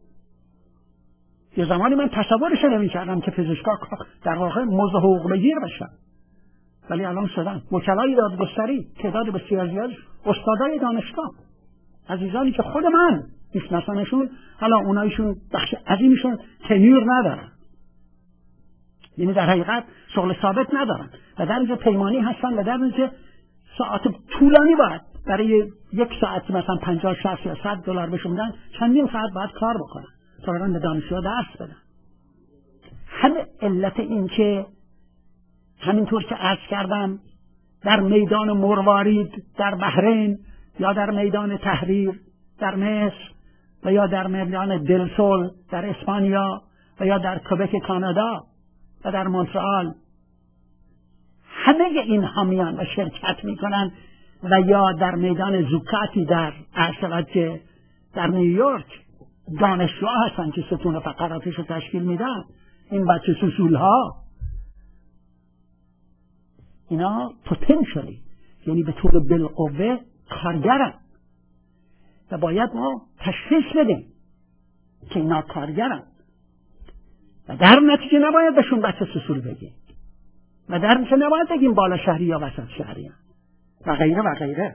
یه زمانی من تصورش نمی‌کردم که پزشکا در واقع مزد حقوق بگیر بشن، ولی الان شدن وکلای دادگستری، تعداد بسیار زیادی، استادای دانشگاه، عزیزانی که خود من میشناسمشون، حالا اونایشون بخش عظیمشون تنور ندارن، یعنی در حقیقت شغل ثابت ندارن و در اینجا پیمانی هستن و در اینجا ساعت طولانی باید برای یک ساعت مثلا 50 60 یا $100 بهشون بدن، چندین ساعت باید کار بکنن تا برن به دانشجوها درس بدن. همه علت این که همینطور که عرض کردم در میدان مروارید در بحرین یا در میدان تحریر در مصر و یا در میدان دلسول در اسپانیا و یا در کبک کانادا و در مونترال، همه اینها میان و شرکت میکنن، و یا در میدان زوکاتی در ارشد در نیویورک دانشجوها هستن که ستون فقراتش رو تشکیل میدن. این بچه سوسول ها اینا پتانسیلی، یعنی به طور بالقوه کارگرن و باید ما تشخیص بدیم که اینا کارگرن و در نتیجه نباید بهشون بچه سوسول بگیم و در نتیجه نباید بگیم بالا شهری یا وسط شهری و غیره و غیره.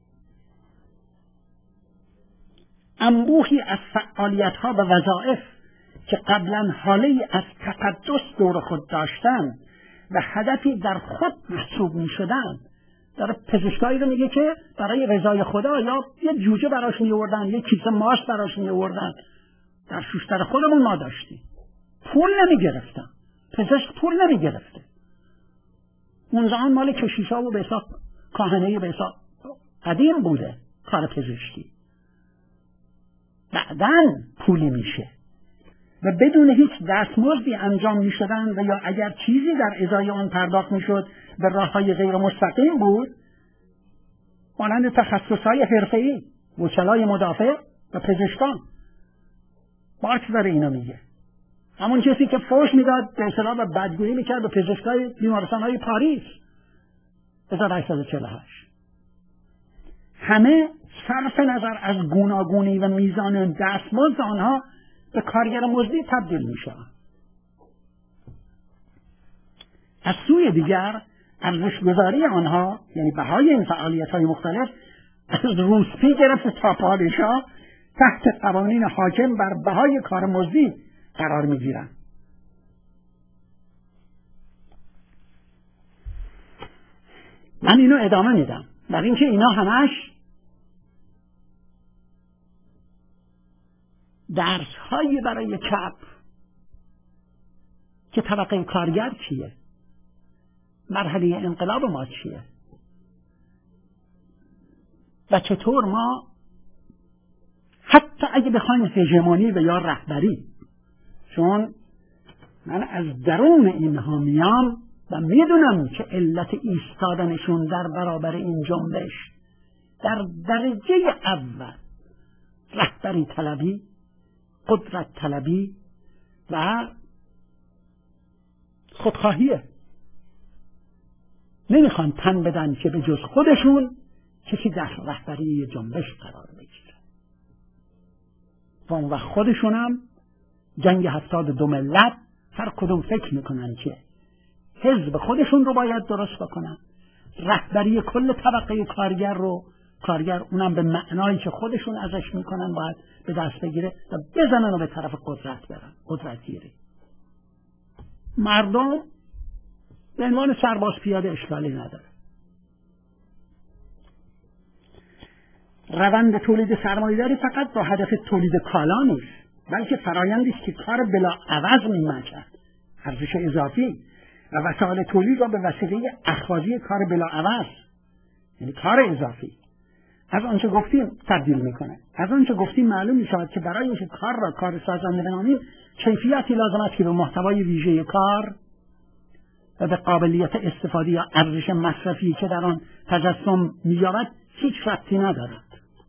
انبوهی از فعالیت ها و وظایف که قبلا حالی از تقدس دور خود داشتن و هدفی در خود محسوب می شدن، داره پزشکایی رو میگه که برای رضای خدا یا یه جوجه براش می آوردن، یه کیسه ماست براش می آوردن. در شوشتر خودمون ما داشتیم، پول نمی گرفتن، پزشک پول نمی گرفته. اون زمان مال کشیشا و به حساب کاهنه به حساب قدیم بوده کار پزشکی، بعدن پولی میشه و بدون هیچ دستمزدی انجام میشدن و یا اگر چیزی در ازای آن پرداخت میشد به راههای غیر مستقیم بود، مانند تخصصهای حرفه‌ای، وکلای مدافع و پزشکان. مارکس داره اینو میگه، همون کسی که فوش میداد به اصطلاح و بدگویی میکرد به پزشکای بیمارستانهای پاریس 1848. همه صرف نظر از گوناگونی و میزان دستمزد آنها به کارگر مزدی تبدیل میشن. از سوی دیگر ارزش‌گذاری آنها، یعنی بهای این فعالیت‌های مختلف، از روسپی گرفته تا پادشاه تحت قوانین حاکم بر بهای کار مزدی قرار میگیرن. من اینو ادامه میدم برای اینکه اینا همش درس‌هایی برای چپ که طبقه کارگر چیه، مرحله انقلاب ما چیه و چطور ما حتی اگه بخوایم هژمونی و یا رهبری، چون من از درون اینها میام و میدونم که علت ایستادنشون در برابر این جنبش در درجه اول رهبری طلبی، قدرت طلبی و خودخواهیه. نمیخوان تن بدن که به جز خودشون کسی در رهبری جنبش قرار بگیره و خودشون هم جنگ 72 ملت هر کدوم فکر میکنن که حزب خودشون رو باید درست بکنن، رهبری کل طبقه کارگر اونم به معنایی که خودشون ازش میکنن باید به دست بگیره و بزنن و به طرف قدرت برن، قدرت گیری. مردم به عنوان سرباز پیاده اشکالی نداره. روند تولید سرمایه‌داری فقط با هدف تولید کالا نیست، بلکه فرایندی است که کار بلا عوض می‌ماند، ارزش اضافی و وسایل تولید را به وسیله اخراجی کار بلا عوض، یعنی کار اضافی، از آنچه گفتیم تبدیل میکنه. از آنچه گفتیم معلوم میشود که برای اینکه کار را کار سازنده بنامیم کیفیتی لازم است که به محتوای ویژه کار و به قابلیت استفاده یا ارزش مصرفی که در آن تجسم می‌یابد هیچ ربطی ندارد.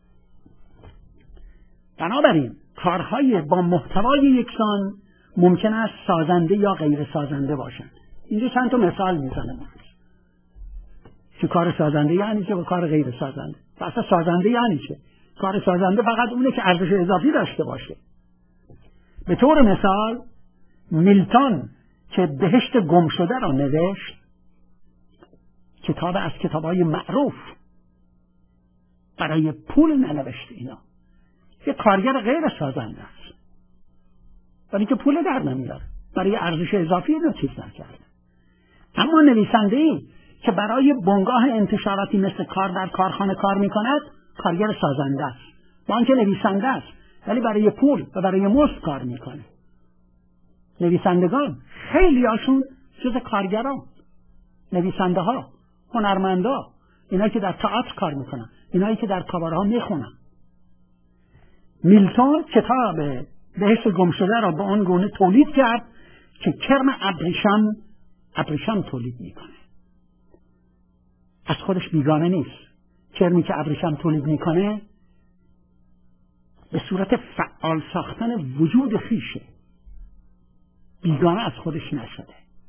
بنابراین کارهای با محتوای یکسان ممکن است سازنده یا غیر سازنده باشند. اینجا چند تا مثال میزنم که کار سازنده یعنی چه و کار غیر سازنده. اصلا سازنده یعنی چه؟ کار سازنده فقط اونه که ارزش اضافی داشته باشه. به طور مثال میلتون که بهشت گم شده را نوشت، کتاب از کتاب‌های معروف، برای پول ننوشت. اینا یه کارگر غیر سازنده است، ولی که پول در نمیاره، برای ارزش اضافی اینو چیز نکرده. اما نویسنده‌ای که برای بنگاه انتشاراتی مثل کار در کارخانه کار میکند کارگر سازنده است، با آنکه نویسنده است ولی برای پول و برای مزد کار میکنه. نویسندگان خیلی هاشون جز کارگران، نویسنده ها، هنرمندا، اینایی که در تئاتر کار میکنن، اینایی که در کاباره ها میخونن. میلتون کتاب بهشت گم شده را به آن گونه تولید کرد که کرم ابریشم تولید میکنه. از خودش بیگانه نیست. کرمی که ابریشم تولید میکنه به صورت فعال ساختن وجود خیشه، بیگانه از خودش نشده.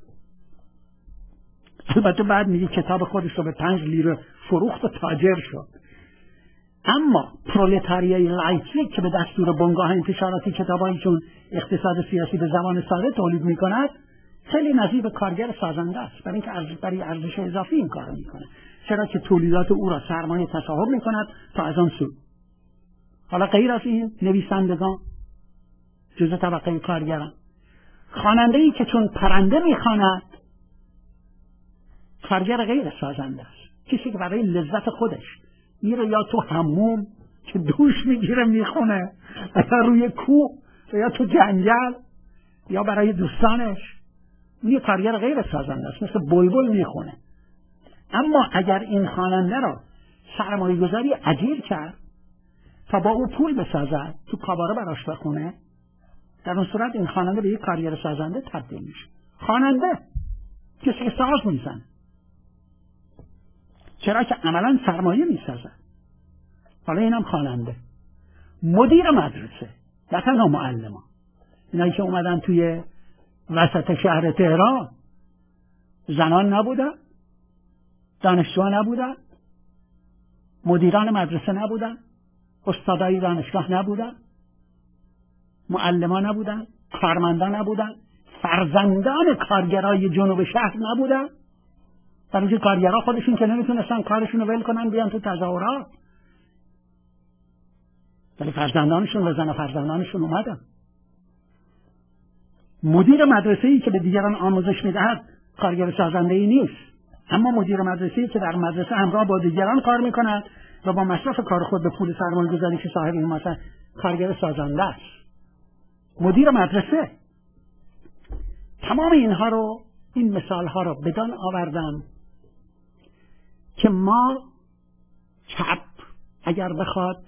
البته بعد میگه کتاب خودش رو به 5 لیره فروخت و تاجر شد. اما پرولتاریای لایپزیگ که به دستور بنگاه انتشاراتی کتابایشون اقتصاد سیاسی به زبان ساده تولید میکند خیلی نظیر به کارگر سازنده است، برای اینکه برای ارزش اضافی این کارو میکنه، چرا که تولیدات او را سرمایه تصاحب میکند تا از آن سود. حالا غیر از این نویسندگان جزء طبقه کارگران، خواننده‌ای که چون پرنده میخواند کارگر غیر سازنده است، کسی که برای لذت خودش میره یا تو حموم که دوش میگیره میخونه، یا روی کوه، یا تو جنگل، یا برای دوستانش، یه کارگر غیر سازنده است، مثل بلبل میخونه. اما اگر این خواننده را سرمایه گذاری اجیر کرد تا با او پول بسازد، تو کاباره براش بخونه، در اون صورت این خواننده به یک کارگر سازنده تبدیل میشه. خواننده کسی که ساز میزنه، چرا که عملا سرمایه میسازد. حالا اینم خواننده. مدیر مدرسه، نه تنها معلمان، اینایی که اومدن توی وسط شهر تهران، زنان نبودن، دانشجوها نبودن، مدیران مدرسه نبودن، استادای دانشگاه نبودن، معلمان نبودن، کارمندان نبودن، فرزندان کارگرای جنوب شهر نبودن، برای اینکه کارگرها خودشون که نمیتونستن کارشون رو ول کنن بیان تو تظاهرات، ولی فرزندانشون و زن فرزندانشون اومدن. مدیر مدرسه‌ای که به دیگران آموزش میدهد کارگر سازنده‌ای نیست، اما مدیر مدرسه‌ای که در مدرسه همراه با دیگران کار میکند و با مصرف کار خود به پول سرمایه‌گذاری که صاحب این مثلا کارگر سازنده است. مدیر مدرسه. تمام اینها رو، این مثالها رو بدان آوردم که ما چپ اگر بخواد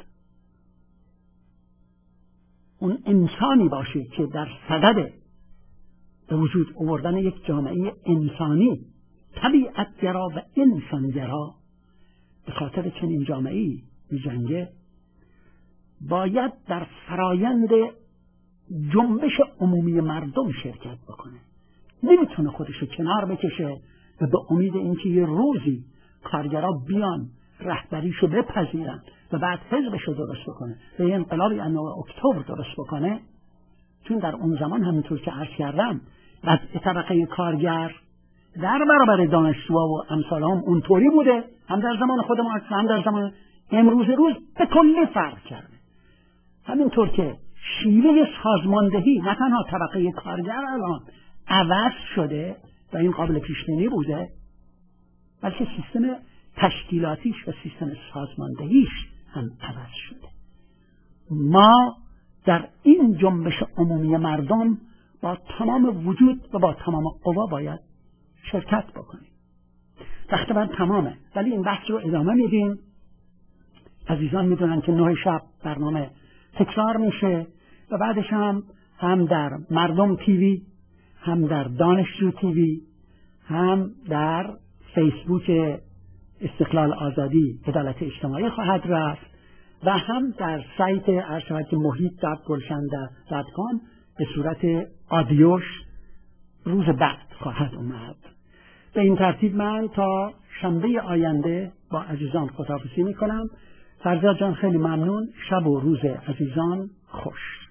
اون انسانی باشه که در صدد به وجود آوردن یک جامعه انسانی، طبیعت‌گرا و انسان‌گرا، به خاطر چنین جامعه‌ای می‌جنگه، باید در فرایند جنبش عمومی مردم شرکت بکنه. نمیتونه خودشو کنار بکشه و به امید اینکه یه روزی کارگرها بیان رهبریشو بپذیرن و بعد حزبشو درست بکنه و یه انقلابی 9 اکتبر درست بکنه، چون در اون زمان همینطور که عرض کردم وضع طبقه کارگر در برابر دانشجوها و امثال هم اونطوری بوده، هم در زمان خود ما هم در زمان امروز روز به کلی فرق کرده. همینطور که شیوه سازماندهی نه تنها طبقه کارگر الان عوض شده و این قابل پیش بینی بوده، بلکه سیستم تشکیلاتیش و سیستم سازماندهیش هم عوض شده. ما در این جنبش عمومی مردم با تمام وجود و با تمام قوا باید شرکت بکنیم. وقت من تمامه، ولی این بحث رو ادامه میدیم. عزیزان میدونن که 9 شب برنامه تکرار میشه و بعدش هم در مردم تیوی، هم در دانشجو تیوی، هم در فیسبوک استقلال آزادی عدالت اجتماعی خواهد رفت و هم در سایت ارشد محیط.گلشنده.com به صورت آدیوش روز بعد خواهد اومد. به این ترتیب من تا شنبه آینده با عزیزان خداحافظی میکنم. فرزاد جان خیلی ممنون. شب و روز عزیزان خوش.